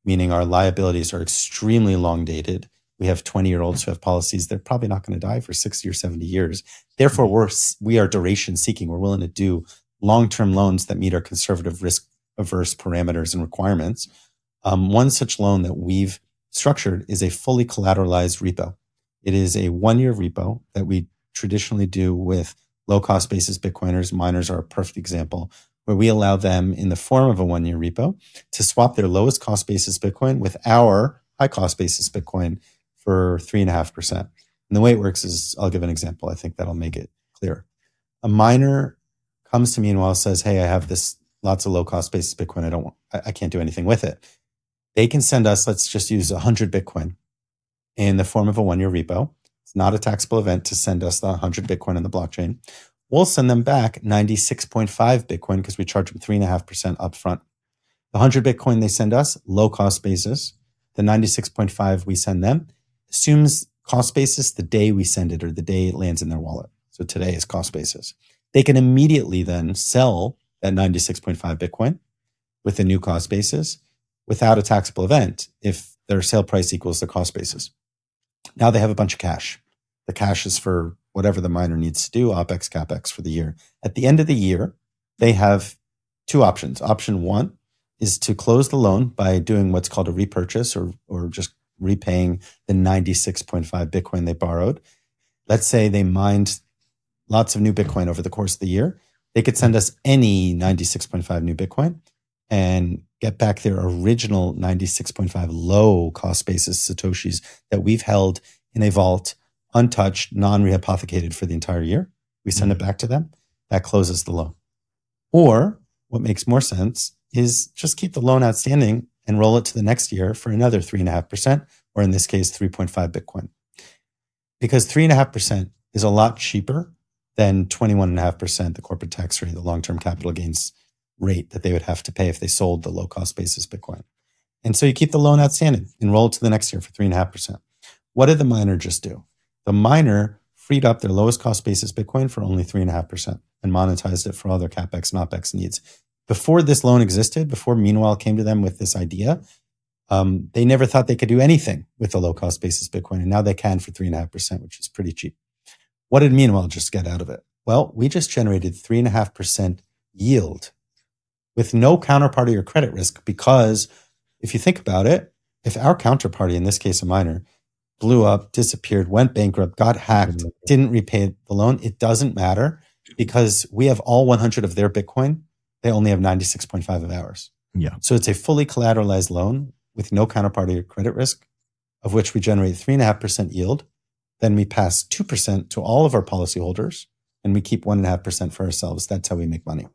[SPEAKER 1] meaning our liabilities are extremely long dated. We have 20-year-olds who have policies. They're probably not going to die for 60 or 70 years. Therefore, we are duration seeking. We're willing to do long-term loans that meet our conservative risk averse parameters and requirements. One such loan that we've structured is a fully collateralized repo. It is a 1-year repo that we traditionally do with low cost basis Bitcoiners. Miners are a perfect example, where we allow them in the form of a 1-year repo to swap their lowest cost basis Bitcoin with our high cost basis Bitcoin for 3.5%. And the way it works is, I'll give an example. I think that'll make it clear. A miner comes to me and says, hey, I have this lots of low cost basis Bitcoin. I can't do anything with it. They can send us, let's just use 100 Bitcoin in the form of a 1-year repo. It's not a taxable event to send us the 100 Bitcoin on the blockchain. We'll send them back 96.5 Bitcoin because we charge them 3.5% upfront. The 100 Bitcoin they send us, low cost basis. The 96.5 we send them assumes cost basis the day we send it or the day it lands in their wallet. So today is cost basis. They can immediately then sell that 96.5 Bitcoin with the new cost basis without a taxable event if their sale price equals the cost basis. Now they have a bunch of cash. The cash is for whatever the miner needs to do, OPEX, CAPEX for the year. At the end of the year, they have two options. Option one is to close the loan by doing what's called a repurchase or just repaying the 96.5 Bitcoin they borrowed. Let's say they mined lots of new Bitcoin over the course of the year. They could send us any 96.5 new Bitcoin and get back their original 96.5 low cost basis Satoshis that we've held in a vault, untouched, non-rehypothecated for the entire year. We send it back to them. That closes the loan. Or what makes more sense is just keep the loan outstanding and roll it to the next year for another 3.5%, or in this case, 3.5 Bitcoin. Because 3.5% is a lot cheaper than 21.5%, the corporate tax rate, the long-term capital gains rate that they would have to pay if they sold the low-cost basis Bitcoin. And so you keep the loan outstanding and roll it to the next year for 3.5%. What did the miner just do? The miner freed up their lowest cost basis Bitcoin for only 3.5% and monetized it for all their CapEx and OpEx needs. Before this loan existed, before Meanwhile came to them with this idea, they never thought they could do anything with the low cost basis Bitcoin. And now they can for 3.5%, which is pretty cheap. What did Meanwhile just get out of it? Well, we just generated 3.5% yield with no counterparty or credit risk, because if you think about it, if our counterparty, in this case a miner, blew up, disappeared, went bankrupt, got hacked, didn't repay the loan, it doesn't matter because we have all 100 of their Bitcoin. They only have 96.5 of ours.
[SPEAKER 3] Yeah.
[SPEAKER 1] So it's a fully collateralized loan with no counterparty or credit risk, of which we generate 3.5% yield. Then we pass 2% to all of our policyholders and we keep 1.5% for ourselves. That's how we make money.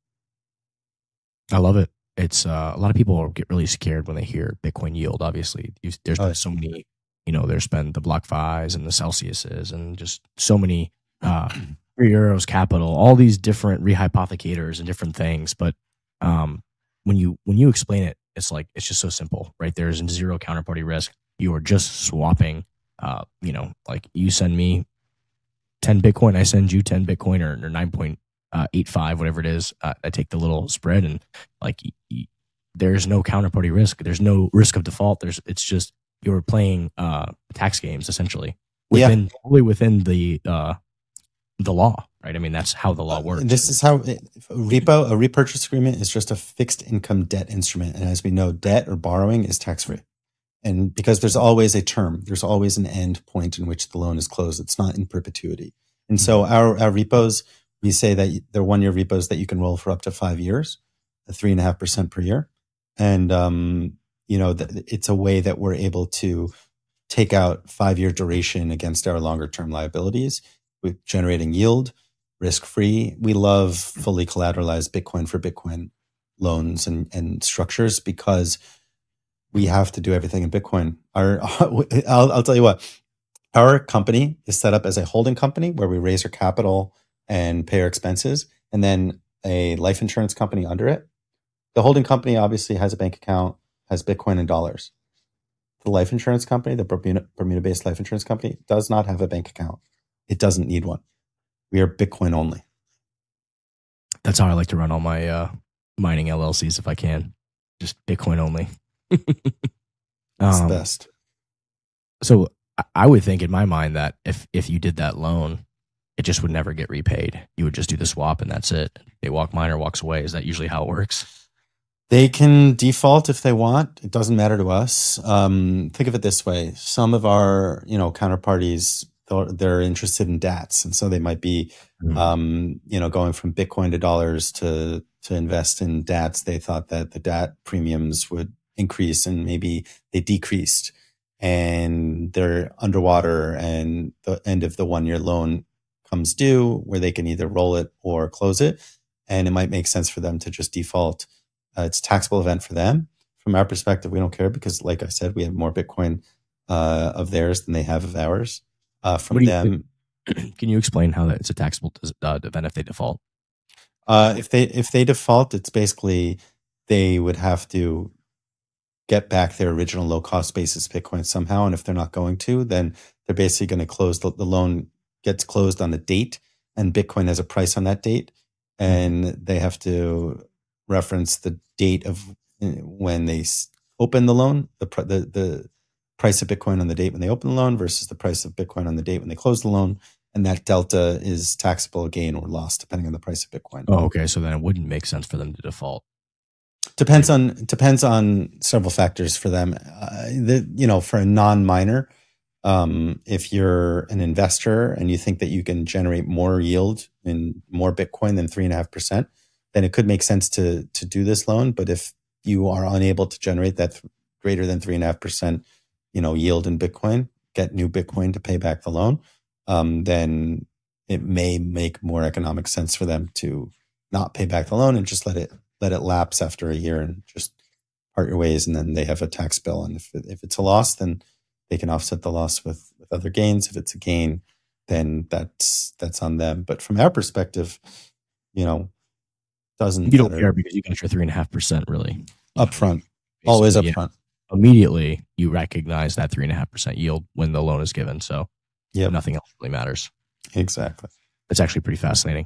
[SPEAKER 3] I love it. It's a lot of people get really scared when they hear Bitcoin yield. Obviously, there's been so many, there's been the BlockFis and the Celsiuses and just so many 3 Euros Capital, all these different rehypothecators and different things. But when you explain it, it's just so simple, right? There's zero counterparty risk. You are just swapping. Like you send me 10 Bitcoin, I send you 10 Bitcoin or 9.85, whatever it is. I take the little spread and there's no counterparty risk. There's no risk of default. It's just you're playing tax games essentially totally within the law, right? I mean, that's how the law works.
[SPEAKER 1] This is how a repurchase agreement is just a fixed income debt instrument. And as we know, debt or borrowing is tax free. And because there's always a term, there's always an end point in which the loan is closed. It's not in perpetuity. And so our repos, we say that they're 1-year repos that you can roll for up to 5 years, at 3.5% per year. And, it's a way that we're able to take out 5-year duration against our longer term liabilities with generating yield, risk free. We love fully collateralized Bitcoin for Bitcoin loans and structures because we have to do everything in Bitcoin. I'll tell you what, our company is set up as a holding company where we raise our capital and pay our expenses, and then a life insurance company under it. The holding company obviously has a bank account, has Bitcoin and dollars. The life insurance company, the Bermuda-based life insurance company, does not have a bank account. It doesn't need one. We are Bitcoin only.
[SPEAKER 3] That's how I like to run all my mining LLCs if I can. Just Bitcoin only.
[SPEAKER 1] It's the
[SPEAKER 3] Um,
[SPEAKER 1] best.
[SPEAKER 3] so I would think in my mind that if you did that loan, it just would never get repaid. You would just do the swap and that's it. They walk miner walks away. Is that usually how it works?
[SPEAKER 1] They can default if they want. It doesn't matter to us. Think of it this way: some of our, counterparties, they're interested in DATs, and so they might be, going from Bitcoin to dollars to invest in DATs. They thought that the DAT premiums would increase, and maybe they decreased, and they're underwater, and the end of the 1 year loan comes due, where they can either roll it or close it, and it might make sense for them to just default. It's a taxable event for them. From our perspective, we don't care because, like I said, we have more Bitcoin of theirs than they have of ours. From them,
[SPEAKER 3] can you explain how that it's a taxable event if they default?
[SPEAKER 1] if they default, it's basically they would have to get back their original low cost basis Bitcoin somehow, and if they're not going to, then they're basically going to close the loan gets closed on a date, and Bitcoin has a price on that date, and they have to reference the date of when they open the loan, the price of Bitcoin on the date when they open the loan versus the price of Bitcoin on the date when they close the loan. And that delta is taxable gain or loss depending on the price of Bitcoin.
[SPEAKER 3] Oh, okay. So then it wouldn't make sense for them to default.
[SPEAKER 1] Depends on several factors for them. For a non-miner, if you're an investor and you think that you can generate more yield in more Bitcoin than 3.5%, then it could make sense to do this loan. But if you are unable to generate that greater than 3.5%, yield in Bitcoin, get new Bitcoin to pay back the loan, then it may make more economic sense for them to not pay back the loan and just let it lapse after a year and just part your ways. And then they have a tax bill. And if it's a loss, then they can offset the loss with other gains. If it's a gain, then that's on them. But from our perspective, doesn't
[SPEAKER 3] You don't
[SPEAKER 1] matter.
[SPEAKER 3] care because you got your 3.5% really
[SPEAKER 1] Upfront, always
[SPEAKER 3] basically,
[SPEAKER 1] upfront.
[SPEAKER 3] Immediately you recognize that 3.5% yield when the loan is given. So nothing else really matters.
[SPEAKER 1] Exactly.
[SPEAKER 3] It's actually pretty fascinating.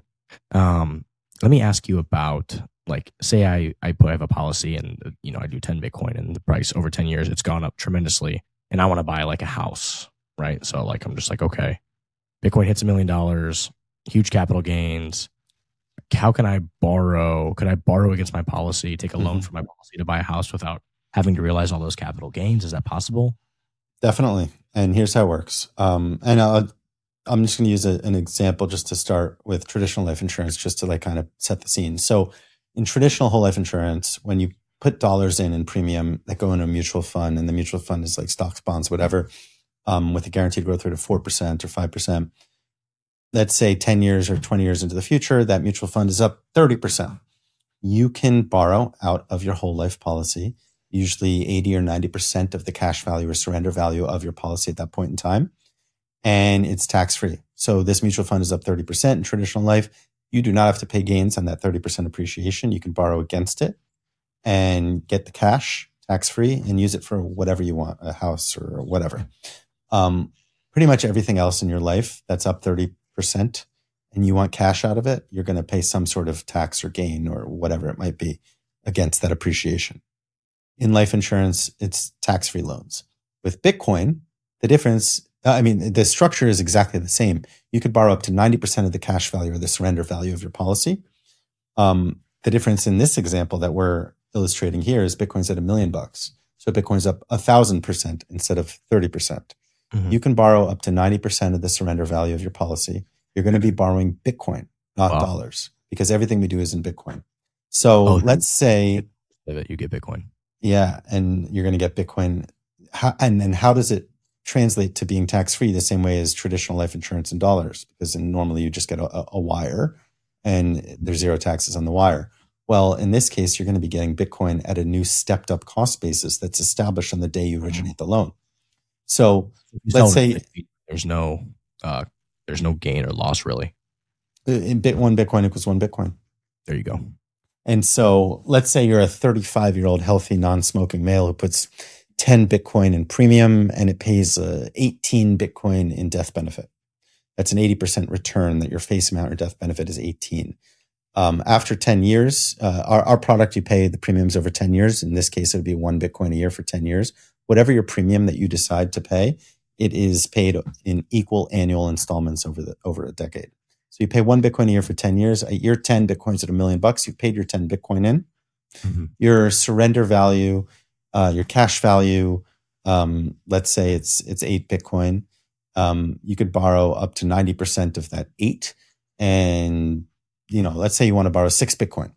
[SPEAKER 3] Let me ask you about, like, say I have a policy and I do 10 Bitcoin and the price over 10 years it's gone up tremendously, and I want to buy like a house, right? So like I'm just like, okay, Bitcoin hits $1 million, huge capital gains. How can I borrow? Could I borrow against my policy, take a loan from my policy to buy a house without having to realize all those capital gains? Is that possible?
[SPEAKER 1] Definitely. And here's how it works. I'm just going to use an example just to start with traditional life insurance, just to like kind of set the scene. So in traditional whole life insurance, when you put dollars in premium that go in a mutual fund, and the mutual fund is like stocks, bonds, whatever, with a guaranteed growth rate of 4% or 5%, let's say 10 years or 20 years into the future, that mutual fund is up 30%. You can borrow out of your whole life policy, usually 80 or 90% of the cash value or surrender value of your policy at that point in time. And it's tax-free. So this mutual fund is up 30% in traditional life. You do not have to pay gains on that 30% appreciation. You can borrow against it and get the cash tax-free and use it for whatever you want, a house or whatever. Pretty much everything else in your life that's up 30% and you want cash out of it, you're going to pay some sort of tax or gain or whatever it might be against that appreciation. In life insurance, it's tax-free loans. With Bitcoin, the difference, the structure is exactly the same. You could borrow up to 90% of the cash value or the surrender value of your policy. The difference in this example that we're illustrating here is Bitcoin's at $1 million. So Bitcoin's up 1,000% instead of 30%. Mm-hmm. You can borrow up to 90% of the surrender value of your policy. You're going to be borrowing Bitcoin, not dollars, because everything we do is in Bitcoin. So let's say
[SPEAKER 3] that you get Bitcoin.
[SPEAKER 1] Yeah, and you're going to get Bitcoin. And then how does it translate to being tax-free the same way as traditional life insurance in dollars? Because normally you just get a wire and there's zero taxes on the wire. Well, in this case, you're going to be getting Bitcoin at a new stepped up cost basis that's established on the day you originate the loan. So let's say
[SPEAKER 3] there's no gain or loss really.
[SPEAKER 1] In one Bitcoin equals one Bitcoin.
[SPEAKER 3] There you go.
[SPEAKER 1] And so let's say you're a 35-year-old healthy non-smoking male who puts 10 Bitcoin in premium and it pays 18 Bitcoin in death benefit. That's an 80% return that your face amount or death benefit is 18. After 10 years, our product, you pay the premiums over 10 years. In this case, it would be 1 Bitcoin a year for 10 years. Whatever your premium that you decide to pay, it is paid in equal annual installments over a decade. So you pay 1 Bitcoin a year for 10 years. At year 10, Bitcoin's at $1 million. You've paid your 10 Bitcoin in. Mm-hmm. Your surrender value, your cash value, let's say it's 8 Bitcoin. You could borrow up to 90% of that 8. And, let's say you want to borrow 6 Bitcoin.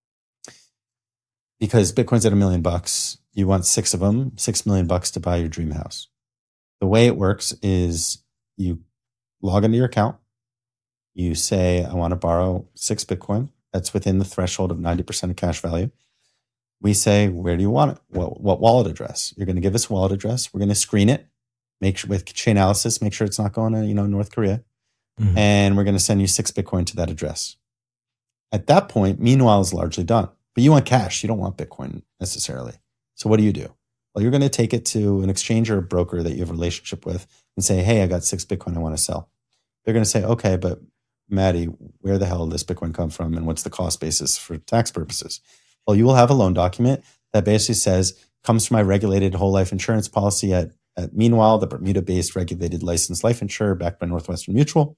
[SPEAKER 1] Because Bitcoin's at $1 million. You want 6 of them, $6 million to buy your dream house. The way it works is you log into your account. You say, I want to borrow 6 Bitcoin. That's within the threshold of 90% of cash value. We say, where do you want it? What wallet address? You're going to give us a wallet address. We're going to screen it, make sure with Chainalysis, make sure it's not going to, North Korea. Mm-hmm. And we're going to send you 6 Bitcoin to that address. At that point, Meanwhile is largely done. But you want cash. You don't want Bitcoin necessarily. So what do? Well, you're going to take it to an exchange or a broker that you have a relationship with and say, hey, I got 6 Bitcoin I want to sell. They're going to say, okay, but Maddie, where the hell did this Bitcoin come from and what's the cost basis for tax purposes? Well, you will have a loan document that basically says, comes from my regulated whole life insurance policy at Meanwhile, the Bermuda-based regulated licensed life insurer backed by Northwestern Mutual.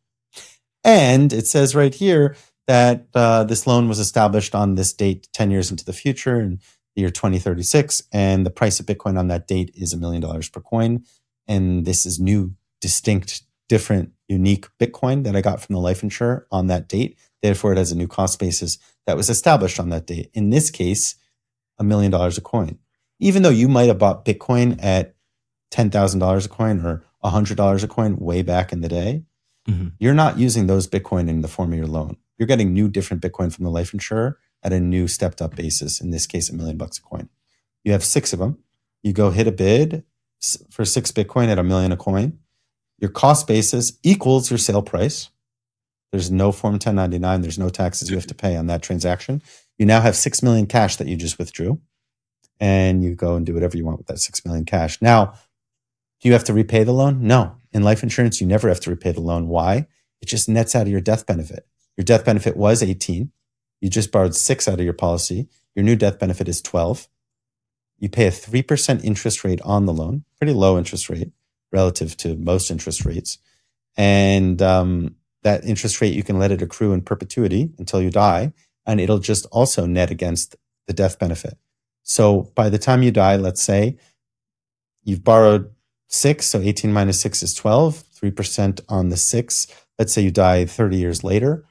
[SPEAKER 1] And it says right here that this loan was established on this date 10 years into the future in the year 2036. And the price of Bitcoin on that date is $1 million per coin. And this is new, distinct, different, unique Bitcoin that I got from the life insurer on that date. Therefore, it has a new cost basis that was established on that date. In this case, $1 million a coin. Even though you might have bought Bitcoin at $10,000 a coin or $100 a coin way back in the day, mm-hmm. You're not using those Bitcoin in the form of your loan. You're getting new, different Bitcoin from the life insurer at a new stepped up basis. In this case, $1 million a coin. You have 6 of them. You go hit a bid for 6 Bitcoin at $1 million a coin. Your cost basis equals your sale price. There's no Form 1099. There's no taxes you have to pay on that transaction. You now have 6 million cash that you just withdrew, and you go and do whatever you want with that 6 million cash. Now, do you have to repay the loan? No. In life insurance, you never have to repay the loan. Why? It just nets out of your death benefit. Your death benefit was 18. You just borrowed 6 out of your policy. Your new death benefit is 12. You pay a 3% interest rate on the loan, pretty low interest rate relative to most interest rates. And that interest rate, you can let it accrue in perpetuity until you die, and it'll just also net against the death benefit. So by the time you die, let's say you've borrowed 6, so 18 minus 6 is 12, 3% on the 6. Let's say you die 30 years later.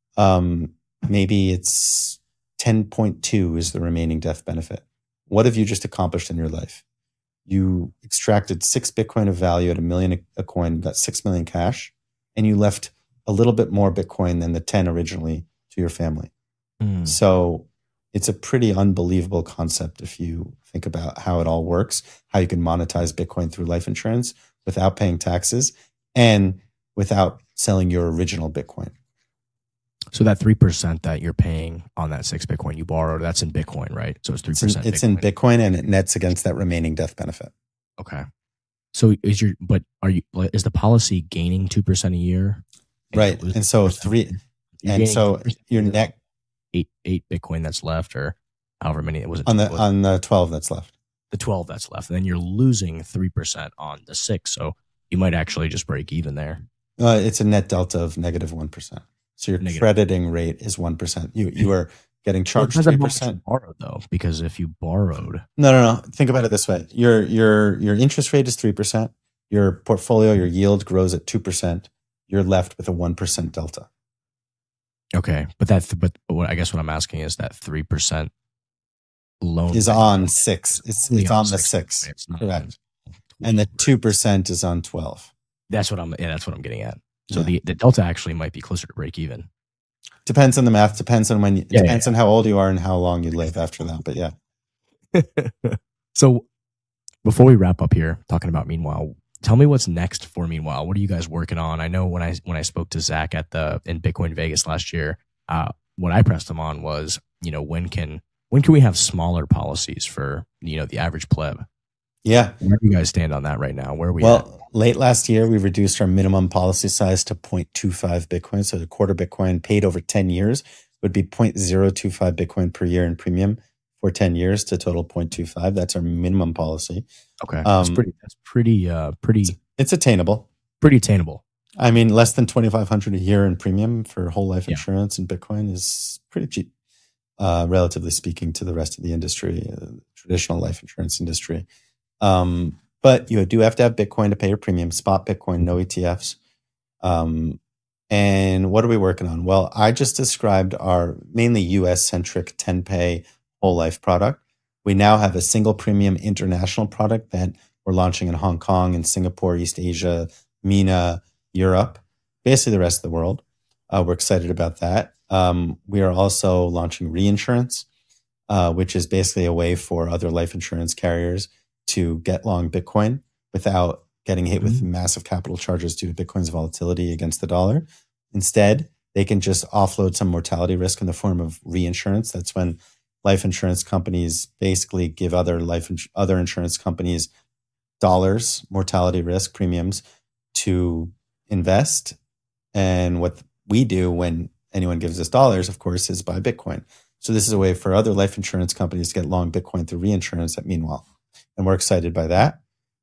[SPEAKER 1] Maybe it's 10.2 is the remaining death benefit. What have you just accomplished in your life? You extracted 6 Bitcoin of value at $1 million a coin, got 6 million cash, and you left a little bit more Bitcoin than the 10 originally to your family. Mm. So it's a pretty unbelievable concept if you think about how it all works, how you can monetize Bitcoin through life insurance without paying taxes and without selling your original Bitcoin.
[SPEAKER 3] So that 3% that you're paying on that 6 Bitcoin you borrowed, that's in Bitcoin, right? So it's 3%.
[SPEAKER 1] It's in Bitcoin, and it nets against that remaining death benefit.
[SPEAKER 3] Okay. So is the policy gaining 2% a year?
[SPEAKER 1] Right. And so your net
[SPEAKER 3] 8 Bitcoin that's left, or however many it was
[SPEAKER 1] on the 12 that's left.
[SPEAKER 3] The 12 that's left. And then you're losing 3% on the 6. So you might actually just break even there.
[SPEAKER 1] It's a net delta of negative 1%. So your crediting rate is 1%. You are getting charged 3%.
[SPEAKER 3] Borrowed though, because if you borrowed,
[SPEAKER 1] no. Think about it this way: your interest rate is 3%. Your portfolio, your yield grows at 2%. You're left with a 1% delta.
[SPEAKER 3] Okay, but I guess what I'm asking is that 3% loan
[SPEAKER 1] is on 6. It's on the 6. Correct. And the 2% is on 12.
[SPEAKER 3] That's what I'm getting at. So the delta actually might be closer to break even.
[SPEAKER 1] Depends on the math. Depends on depends on how old you are and how long you live after that. But yeah.
[SPEAKER 3] So before we wrap up here, talking about Meanwhile, tell me what's next for Meanwhile. What are you guys working on? I know when I spoke to Zach in Bitcoin Vegas last year, what I pressed him on was, when can we have smaller policies for the average pleb?
[SPEAKER 1] Yeah.
[SPEAKER 3] Where do you guys stand on that right now? Where are we at?
[SPEAKER 1] Late last year, we reduced our minimum policy size to 0.25 Bitcoin. So a quarter Bitcoin paid over 10 years would be 0.025 Bitcoin per year in premium for 10 years to total 0.25. That's our minimum policy.
[SPEAKER 3] Okay. That's pretty
[SPEAKER 1] It's attainable.
[SPEAKER 3] pretty attainable.
[SPEAKER 1] I mean, less than $2,500 a year in premium for whole life insurance in Bitcoin is pretty cheap, relatively speaking, to the rest of the industry, traditional life insurance industry. But you do have to have Bitcoin to pay your premium, spot Bitcoin, no ETFs. And what are we working on? Well, I just described our mainly US-centric 10-pay whole life product. We now have a single premium international product that we're launching in Hong Kong and Singapore, East Asia, MENA, Europe, basically the rest of the world. We're excited about that. We are also launching reinsurance, which is basically a way for other life insurance carriers to get long Bitcoin without getting hit with massive capital charges due to Bitcoin's volatility against the dollar. Instead, they can just offload some mortality risk in the form of reinsurance. That's when life insurance companies basically give other insurance companies dollars, mortality risk premiums to invest. And what we do when anyone gives us dollars, of course, is buy Bitcoin. So this is a way for other life insurance companies to get long Bitcoin through reinsurance at Meanwhile. And we're excited by that.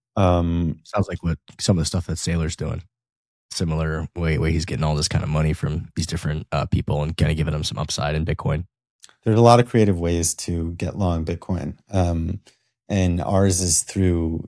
[SPEAKER 3] Sounds like what some of the stuff that Saylor's doing. Similar way he's getting all this kind of money from these different people and kind of giving them some upside in Bitcoin.
[SPEAKER 1] There's a lot of creative ways to get long Bitcoin. And ours is through,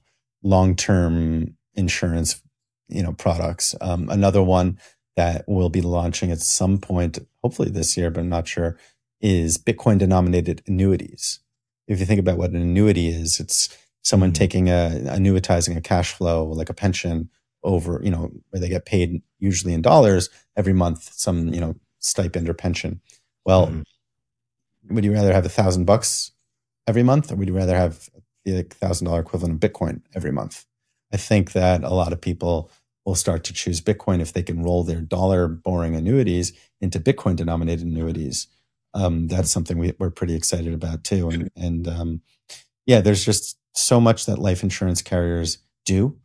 [SPEAKER 1] long-term insurance, products. Another one that we'll be launching at some point, hopefully this year, but I'm not sure, is Bitcoin denominated annuities. If you think about what an annuity is, it's someone taking annuitizing a cash flow like a pension over, where they get paid usually in dollars every month, some, stipend or pension. Well, would you rather have $1,000 every month, or would you rather have the $1,000 equivalent of Bitcoin every month? I think that a lot of people will start to choose Bitcoin if they can roll their dollar boring annuities into Bitcoin denominated annuities. That's something we're pretty excited about too. And there's just so much that life insurance carriers do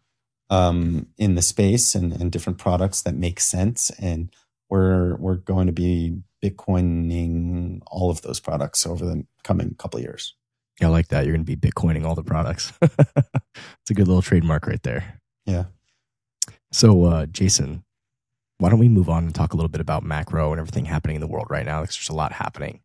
[SPEAKER 1] in the space and different products that make sense. And we're going to be Bitcoining all of those products over the coming couple of years.
[SPEAKER 3] I like that. You're going to be Bitcoining all the products. It's a good little trademark right there.
[SPEAKER 1] Yeah.
[SPEAKER 3] So, Jason, why don't we move on and talk a little bit about macro and everything happening in the world right now? Because there's a lot happening.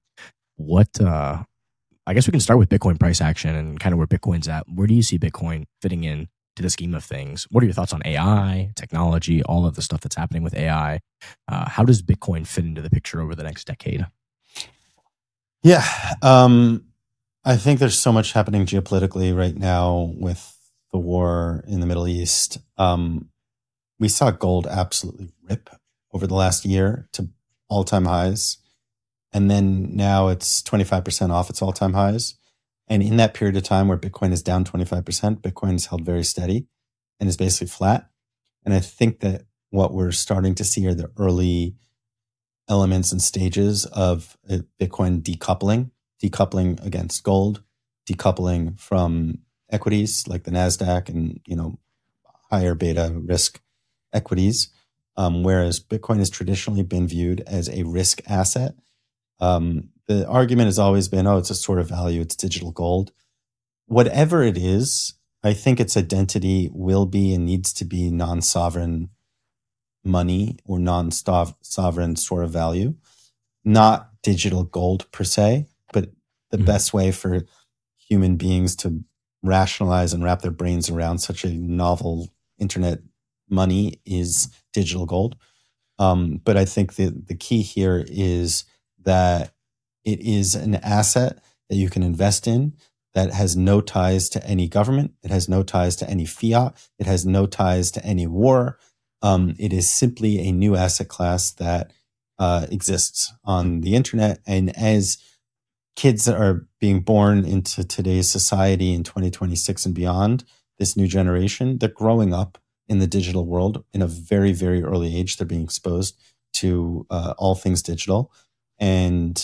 [SPEAKER 3] I guess we can start with Bitcoin price action and kind of where Bitcoin's at. Where do you see Bitcoin fitting in to the scheme of things? What are your thoughts on AI, technology, all of the stuff that's happening with AI? How does Bitcoin fit into the picture over the next decade?
[SPEAKER 1] Yeah. I think there's so much happening geopolitically right now with the war in the Middle East. We saw gold absolutely rip over the last year to all-time highs. And then now it's 25% off its all-time highs. And in that period of time where Bitcoin is down 25%, Bitcoin is held very steady and is basically flat. And I think that what we're starting to see are the early elements and stages of Bitcoin decoupling against gold, decoupling from equities like the NASDAQ and, higher beta risk equities. Whereas Bitcoin has traditionally been viewed as a risk asset. The argument has always been, it's a store of value, it's digital gold. Whatever it is, I think its identity will be and needs to be non-sovereign money or non-sovereign store of value, not digital gold per se, but the best way for human beings to rationalize and wrap their brains around such a novel internet money is digital gold. But I think the key here is that it is an asset that you can invest in that has no ties to any government. It has no ties to any fiat. It has no ties to any war. It is simply a new asset class that exists on the internet. And as kids that are being born into today's society in 2026 and beyond, this new generation, they're growing up in the digital world in a very, very early age. They're being exposed to all things digital. And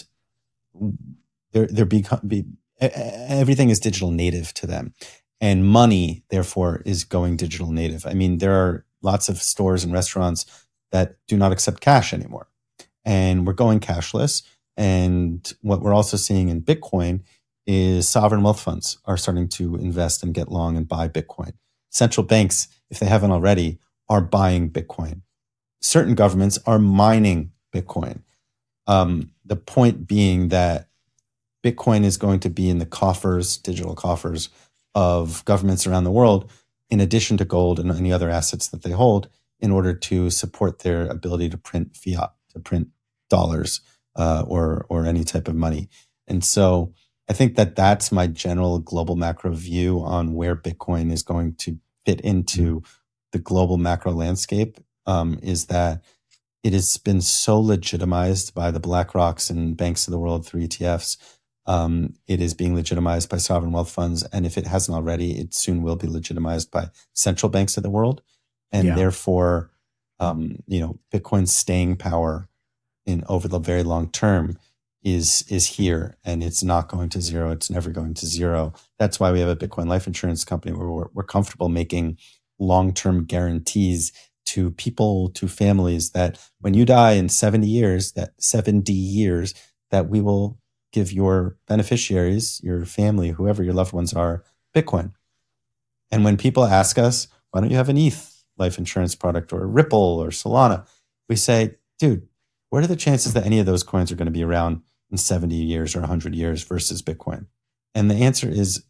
[SPEAKER 1] everything is digital native to them, and money therefore is going digital native. I mean, there are lots of stores and restaurants that do not accept cash anymore, and we're going cashless. And what we're also seeing in Bitcoin is sovereign wealth funds are starting to invest and get long and buy Bitcoin. Central banks, if they haven't already, are buying Bitcoin. Certain governments are mining Bitcoin. The point being that Bitcoin is going to be in the coffers, digital coffers of governments around the world, in addition to gold and any other assets that they hold, in order to support their ability to print fiat, to print dollars or any type of money. And so I think that that's my general global macro view on where Bitcoin is going to fit into the global macro landscape, is that it has been so legitimized by the BlackRocks and banks of the world through ETFs. It is being legitimized by sovereign wealth funds. And if it hasn't already, it soon will be legitimized by central banks of the world. And therefore, Bitcoin's staying power over the very long term is here, and it's not going to zero. It's never going to zero. That's why we have a Bitcoin life insurance company where we're comfortable making long-term guarantees to people, to families, that when you die in 70 years, that we will give your beneficiaries, your family, whoever your loved ones are, Bitcoin. And when people ask us, why don't you have an ETH life insurance product or Ripple or Solana? We say, dude, what are the chances that any of those coins are going to be around in 70 years or 100 years versus Bitcoin? And the answer is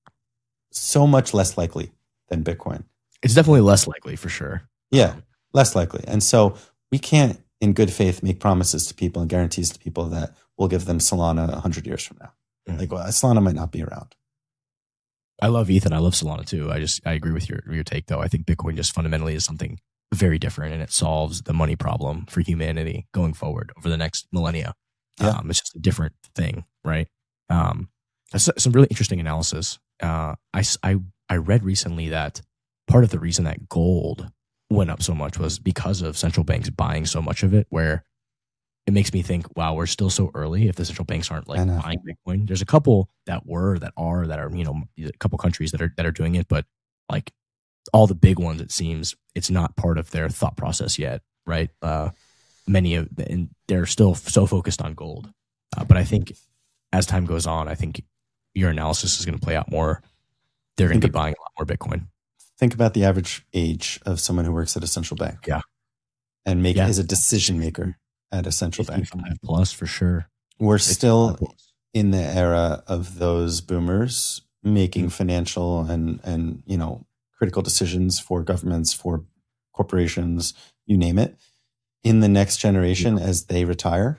[SPEAKER 1] so much less likely than Bitcoin.
[SPEAKER 3] It's definitely less likely, for sure.
[SPEAKER 1] Yeah, less likely. And so we can't, in good faith, make promises to people and guarantees to people that we'll give them Solana 100 years from now. Like, well, Solana might not be around.
[SPEAKER 3] I love ETH and I love Solana too. I agree with your take, though. I think Bitcoin just fundamentally is something very different, and it solves the money problem for humanity going forward over the next millennia.
[SPEAKER 1] Yeah.
[SPEAKER 3] It's just a different thing, right? Some really interesting analysis. I read recently that part of the reason that gold went up so much was because of central banks buying so much of it, where it makes me think, wow, we're still so early if the central banks aren't like buying Bitcoin. There's a couple that are, a couple countries that are doing it, but like all the big ones, it seems it's not part of their thought process yet, right? And they're still so focused on gold. But I think as time goes on, I think your analysis is going to play out more. They're going to be buying a lot more Bitcoin.
[SPEAKER 1] Think about the average age of someone who works at a central bank.
[SPEAKER 3] Yeah.
[SPEAKER 1] And is a decision maker at a central bank.
[SPEAKER 3] 55 plus for sure.
[SPEAKER 1] We're still in the era of those boomers making financial and critical decisions for governments, for corporations, you name it. In the next generation, as they retire,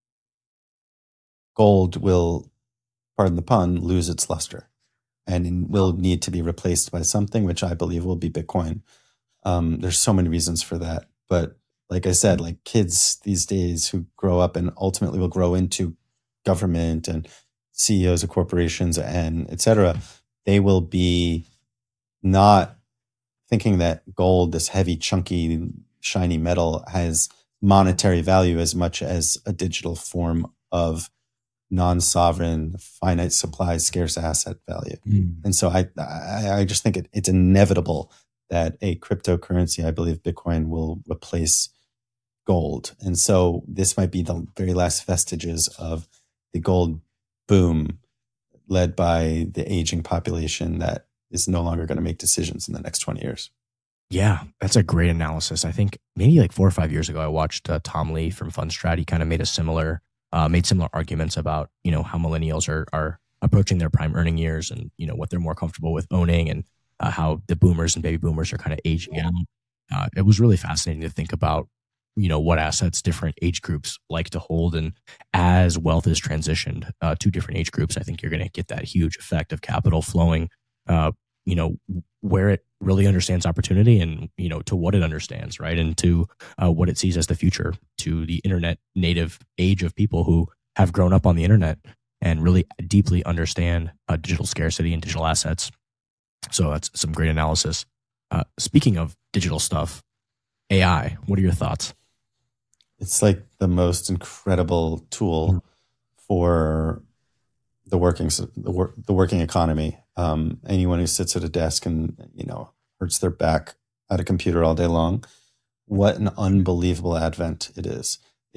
[SPEAKER 1] gold will, pardon the pun, lose its luster and will need to be replaced by something, which I believe will be Bitcoin. There's so many reasons for that. But like I said, like kids these days who grow up and ultimately will grow into government and CEOs of corporations and et cetera, they will be not thinking that gold, this heavy, chunky, shiny metal, has monetary value as much as a digital form of non-sovereign, finite supply, scarce asset value. And so I just think it's inevitable that a cryptocurrency, I believe Bitcoin, will replace gold. And so this might be the very last vestiges of the gold boom led by the aging population that is no longer going to make decisions in the next 20 years.
[SPEAKER 3] Yeah, that's a great analysis. I think maybe like 4 or 5 years ago, I watched Tom Lee from Fundstrat. He kind of made similar arguments about, how millennials are approaching their prime earning years and, what they're more comfortable with owning and how the boomers and baby boomers are kind of aging out. It was really fascinating to think about, what assets different age groups like to hold. And as wealth is transitioned to different age groups, I think you're going to get that huge effect of capital flowing, where it really understands opportunity and, to what it understands, right? And to what it sees as the future, to the internet native age of people who have grown up on the internet and really deeply understand digital scarcity and digital assets. So that's some great analysis. Speaking of digital stuff, AI, what are your thoughts?
[SPEAKER 1] It's like the most incredible tool for the working economy. Anyone who sits at a desk and hurts their back at a computer all day long, what an unbelievable advent it is.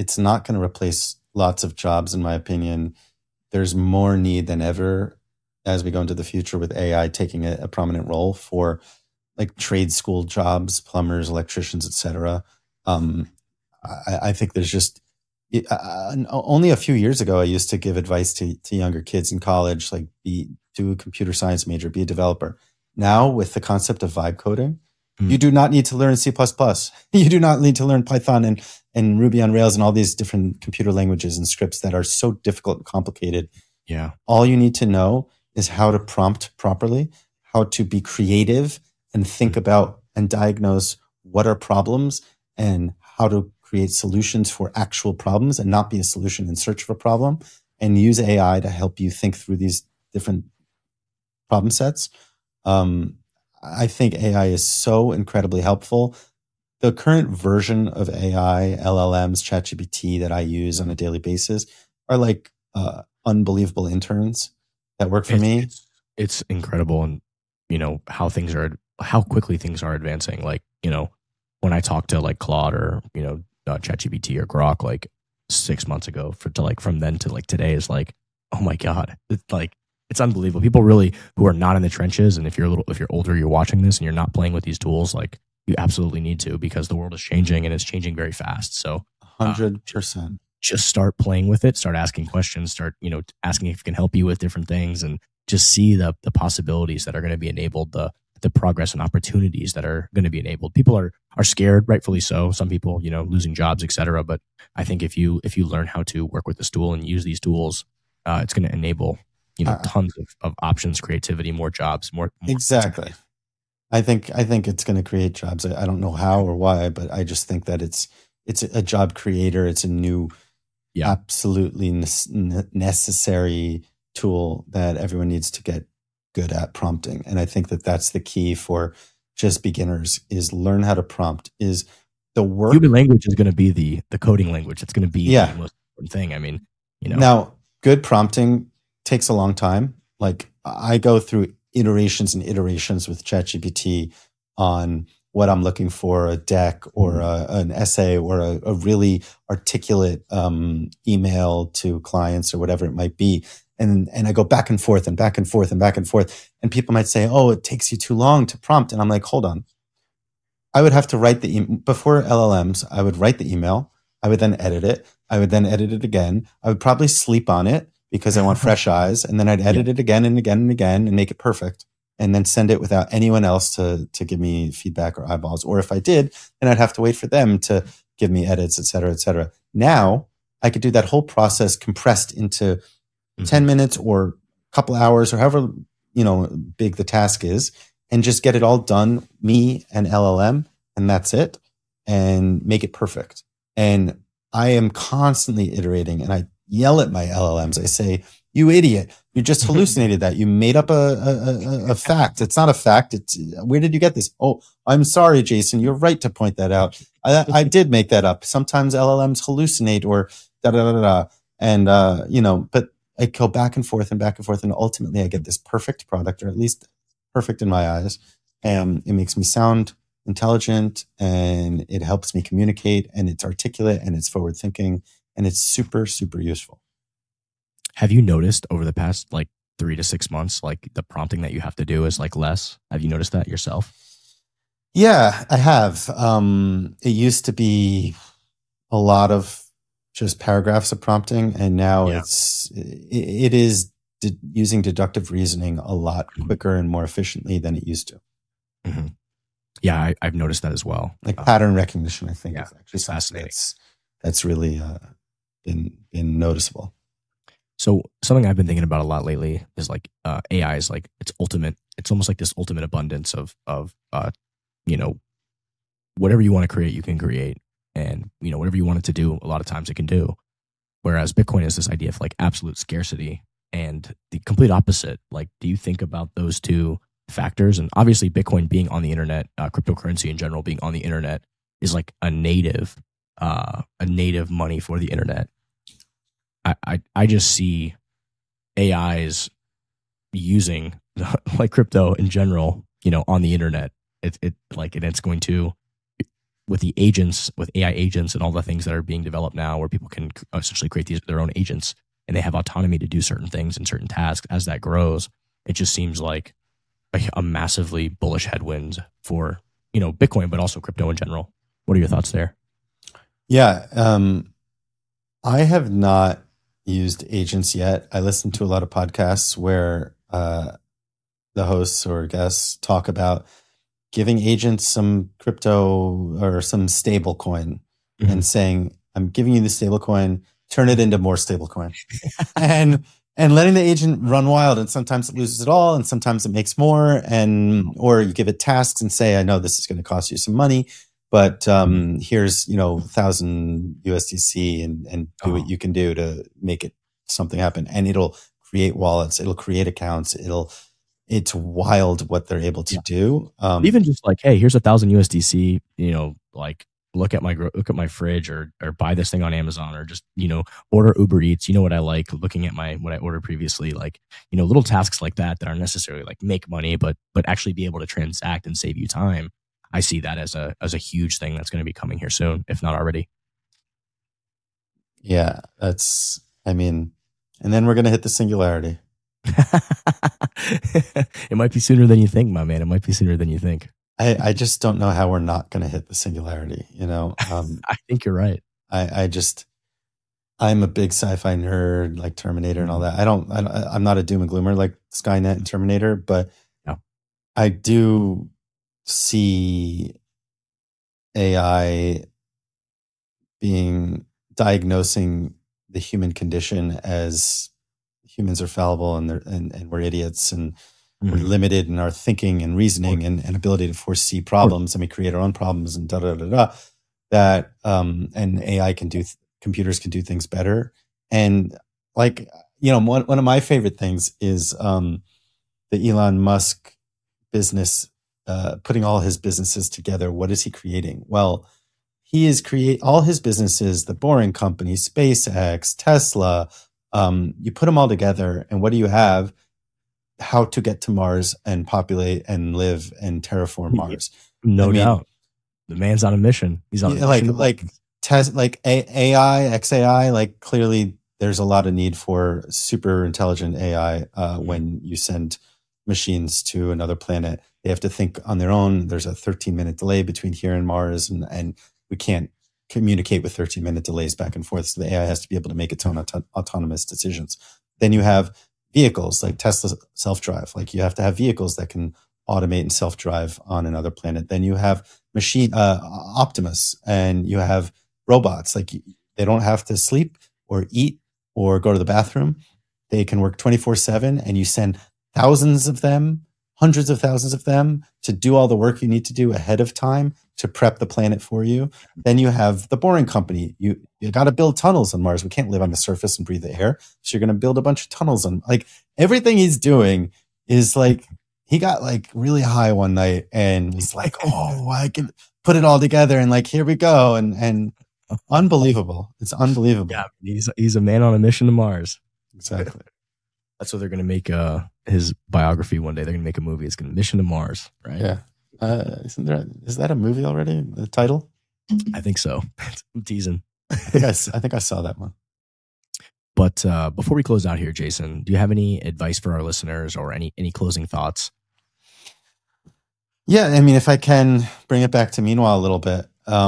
[SPEAKER 1] It's not going to replace lots of jobs, in my opinion. There's more need than ever as we go into the future with AI taking a prominent role for like trade school jobs, plumbers, electricians, etc. I think there's just only a few years ago, I used to give advice to younger kids in college, like do a computer science major, be a developer. Now with the concept of vibe coding, you do not need to learn C++. You do not need to learn Python and Ruby on Rails and all these different computer languages and scripts that are so difficult and complicated.
[SPEAKER 3] Yeah.
[SPEAKER 1] All you need to know is how to prompt properly, how to be creative and think about and diagnose what are problems and how to create solutions for actual problems and not be a solution in search of a problem, and use AI to help you think through these different problem sets. I think AI is so incredibly helpful. The current version of AI, LLMs, ChatGPT that I use on a daily basis are like unbelievable interns that work for me.
[SPEAKER 3] It's incredible. And, how quickly things are advancing. Like, when I talk to like Claude or, ChatGPT or Grok, like 6 months ago from then to like today is like, oh my God, it's unbelievable. People really who are not in the trenches, and if you're older, you're watching this and you're not playing with these tools, like you absolutely need to, because the world is changing and it's changing very fast. So
[SPEAKER 1] 100%.
[SPEAKER 3] Just start playing with it, start asking questions, start, asking if it can help you with different things, and just see the possibilities that are going to be enabled, the progress and opportunities that are going to be enabled. People are scared, rightfully so. Some people, losing jobs, etc. But I think if you learn how to work with this tool and use these tools, it's going to enable tons of options, creativity, more jobs, more
[SPEAKER 1] exactly. I think it's going to create jobs. I don't know how or why, but I just think that it's a job creator. It's a new, absolutely necessary tool that everyone needs to get good at prompting. And I think that that's the key for just beginners, is learn how to prompt. Is the work.
[SPEAKER 3] Human language is going to be the coding language. It's going to be the most important thing. I mean,
[SPEAKER 1] Now, good prompting takes a long time. Like I go through iterations and iterations with ChatGPT on what I'm looking for, a deck or an essay or a really articulate email to clients or whatever it might be. And I go back and forth and back and forth and back and forth. And people might say, oh, it takes you too long to prompt. And I'm like, hold on. I would have to write before LLMs, I would write the email. I would then edit it. I would then edit it again. I would probably sleep on it because I want fresh eyes. And then I'd edit it again and again and again and make it perfect. And then send it without anyone else to give me feedback or eyeballs. Or if I did, then I'd have to wait for them to give me edits, et cetera, et cetera. Now I could do that whole process compressed into 10 minutes or a couple hours or however, big the task is, and just get it all done, me and LLM, and that's it, and make it perfect. And I am constantly iterating, and I yell at my LLMs. I say, you idiot, you just hallucinated that. You made up a fact. It's not a fact. Where did you get this? Oh, I'm sorry, Jason. You're right to point that out. I did make that up. Sometimes LLMs hallucinate or da-da-da-da. And, but I go back and forth, and ultimately I get this perfect product, or at least perfect in my eyes. And it makes me sound intelligent, and it helps me communicate, and it's articulate, and it's forward thinking, and it's super, super useful.
[SPEAKER 3] Have you noticed over the past 3 to 6 months, the prompting that you have to do is less? Have you noticed that yourself?
[SPEAKER 1] Yeah, I have. It used to be a lot of just paragraphs of prompting, and now it is using deductive reasoning a lot quicker and more efficiently than it used to.
[SPEAKER 3] Mm-hmm. Yeah, I've noticed that as well.
[SPEAKER 1] Pattern recognition, I think, is actually
[SPEAKER 3] fascinating.
[SPEAKER 1] That's really been noticeable.
[SPEAKER 3] So something I've been thinking about a lot lately is AI is it's ultimate. It's almost like this ultimate abundance of whatever you want to create, you can create. And, whatever you want it to do, a lot of times it can do. Whereas Bitcoin is this idea of absolute scarcity, and the complete opposite. Do you think about those two factors? And obviously Bitcoin being on the internet, cryptocurrency in general being on the internet is a native money for the internet. I just see AIs using crypto in general, on the internet. And it's going to, with the agents, with AI agents and all the things that are being developed now, where people can essentially create their own agents and they have autonomy to do certain things and certain tasks, as that grows, it just seems like a massively bullish headwind for, Bitcoin, but also crypto in general. What are your thoughts there?
[SPEAKER 1] Yeah. I have not used agents yet. I listen to a lot of podcasts where the hosts or guests talk about giving agents some crypto or some stable coin and saying, I'm giving you the stable coin, turn it into more stable coin. and letting the agent run wild. And sometimes it loses it all, and sometimes it makes more. Or you give it tasks and say, I know this is going to cost you some money, but here's 1,000 USDC and do what you can do to make it something happen. And it'll create wallets, it'll create accounts, it's wild what they're able to do.
[SPEAKER 3] Even just like, hey, here's 1,000 USDC, like look at my fridge or buy this thing on Amazon, or just, order Uber Eats. You know what I like, looking at what I ordered previously, like, little tasks like that aren't necessarily like make money, but actually be able to transact and save you time. I see that as a huge thing that's going to be coming here soon, if not already.
[SPEAKER 1] Yeah, and then we're going to hit the singularity.
[SPEAKER 3] It might be sooner than you think, my man. It might be sooner than you think.
[SPEAKER 1] I just don't know how we're not going to hit the singularity.
[SPEAKER 3] I think you're right.
[SPEAKER 1] I'm a big sci-fi nerd, like Terminator and all that. I'm not a doom and gloomer like Skynet and Terminator, but I do see AI diagnosing the human condition as humans are fallible and we're idiots and we're limited in our thinking and reasoning and ability to foresee problems, and we create our own problems and that and AI computers can do things better. And like, one of my favorite things is the Elon Musk business, putting all his businesses together. What is he creating? Well, he is all his businesses, the Boring Company, SpaceX, Tesla. You put them all together, and what do you have? How to get to Mars and populate and live and terraform Mars.
[SPEAKER 3] No doubt. The man's on a mission. He's on a mission.
[SPEAKER 1] Like AI, XAI, like clearly there's a lot of need for super intelligent AI when you send machines to another planet. They have to think on their own. There's a 13-minute delay between here and Mars, and we can't communicate with 13-minute delays back and forth. So the AI has to be able to make its own autonomous decisions. Then you have vehicles like Tesla self-drive. Like you have to have vehicles that can automate and self-drive on another planet. Then you have Optimus, and you have robots. Like they don't have to sleep or eat or go to the bathroom. They can work 24/7, and you send thousands of them, hundreds of thousands of them, to do all the work you need to do ahead of time to prep the planet for you. Then you have the Boring Company. You got to build tunnels on Mars. We can't live on the surface and breathe the air. So you're going to build a bunch of tunnels on, like, everything he's doing is like, he got like really high one night and was like, oh, I can put it all together. And like, here we go. And unbelievable. It's unbelievable.
[SPEAKER 3] Yeah. He's a man on a mission to Mars.
[SPEAKER 1] Exactly.
[SPEAKER 3] That's what they're going to make his biography one day. They're going to make a movie. It's going to Mission to Mars, right?
[SPEAKER 1] Yeah. Is that a movie already? The title?
[SPEAKER 3] I think so. I'm teasing.
[SPEAKER 1] I think I saw that one.
[SPEAKER 3] But before we close out here, Jason, do you have any advice for our listeners or any closing thoughts?
[SPEAKER 1] Yeah, I mean, if I can bring it back to Meanwhile a little bit,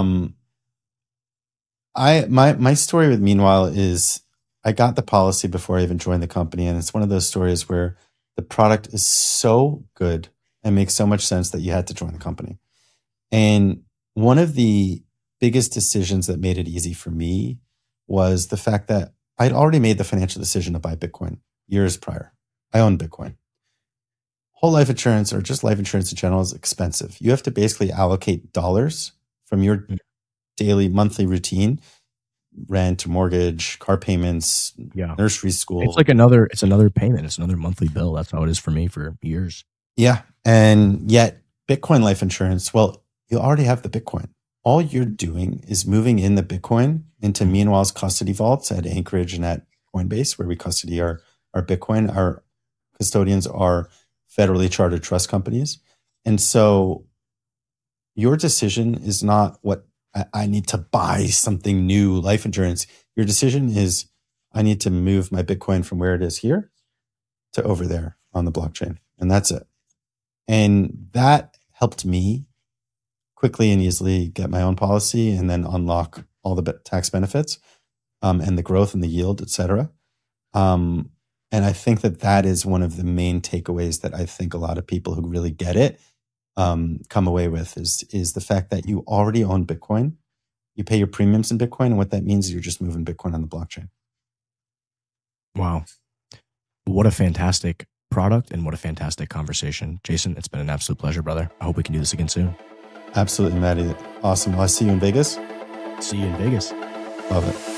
[SPEAKER 1] my story with Meanwhile is I got the policy before I even joined the company, and it's one of those stories where the product is so good and makes so much sense that you had to join the company. And one of the biggest decisions that made it easy for me was the fact that I'd already made the financial decision to buy Bitcoin years prior. I own Bitcoin. Whole life insurance, or just life insurance in general, is expensive. You have to basically allocate dollars from your daily, monthly routine, rent, mortgage, car payments, nursery school.
[SPEAKER 3] It's another payment. It's another monthly bill. That's how it is for me for years.
[SPEAKER 1] Yeah. And yet Bitcoin life insurance, well, you already have the Bitcoin. All you're doing is moving in the Bitcoin into Meanwhile's custody vaults at Anchorage and at Coinbase, where we custody our Bitcoin. Our custodians are federally chartered trust companies. And so your decision is not what I need to buy something new, life insurance. Your decision is, I need to move my Bitcoin from where it is here to over there on the blockchain. And that's it. And that helped me quickly and easily get my own policy and then unlock all the tax benefits and the growth and the yield, et cetera. And I think that is one of the main takeaways that I think a lot of people who really get it come away with is the fact that you already own Bitcoin. You pay your premiums in Bitcoin. And what that means is you're just moving Bitcoin on the blockchain.
[SPEAKER 3] Wow. What a fantastic product and what a fantastic conversation. Jason, it's been an absolute pleasure, brother. I hope we can do this again soon.
[SPEAKER 1] Absolutely, Maddie. Awesome. Well, I see you in Vegas.
[SPEAKER 3] See you in Vegas.
[SPEAKER 1] Love it.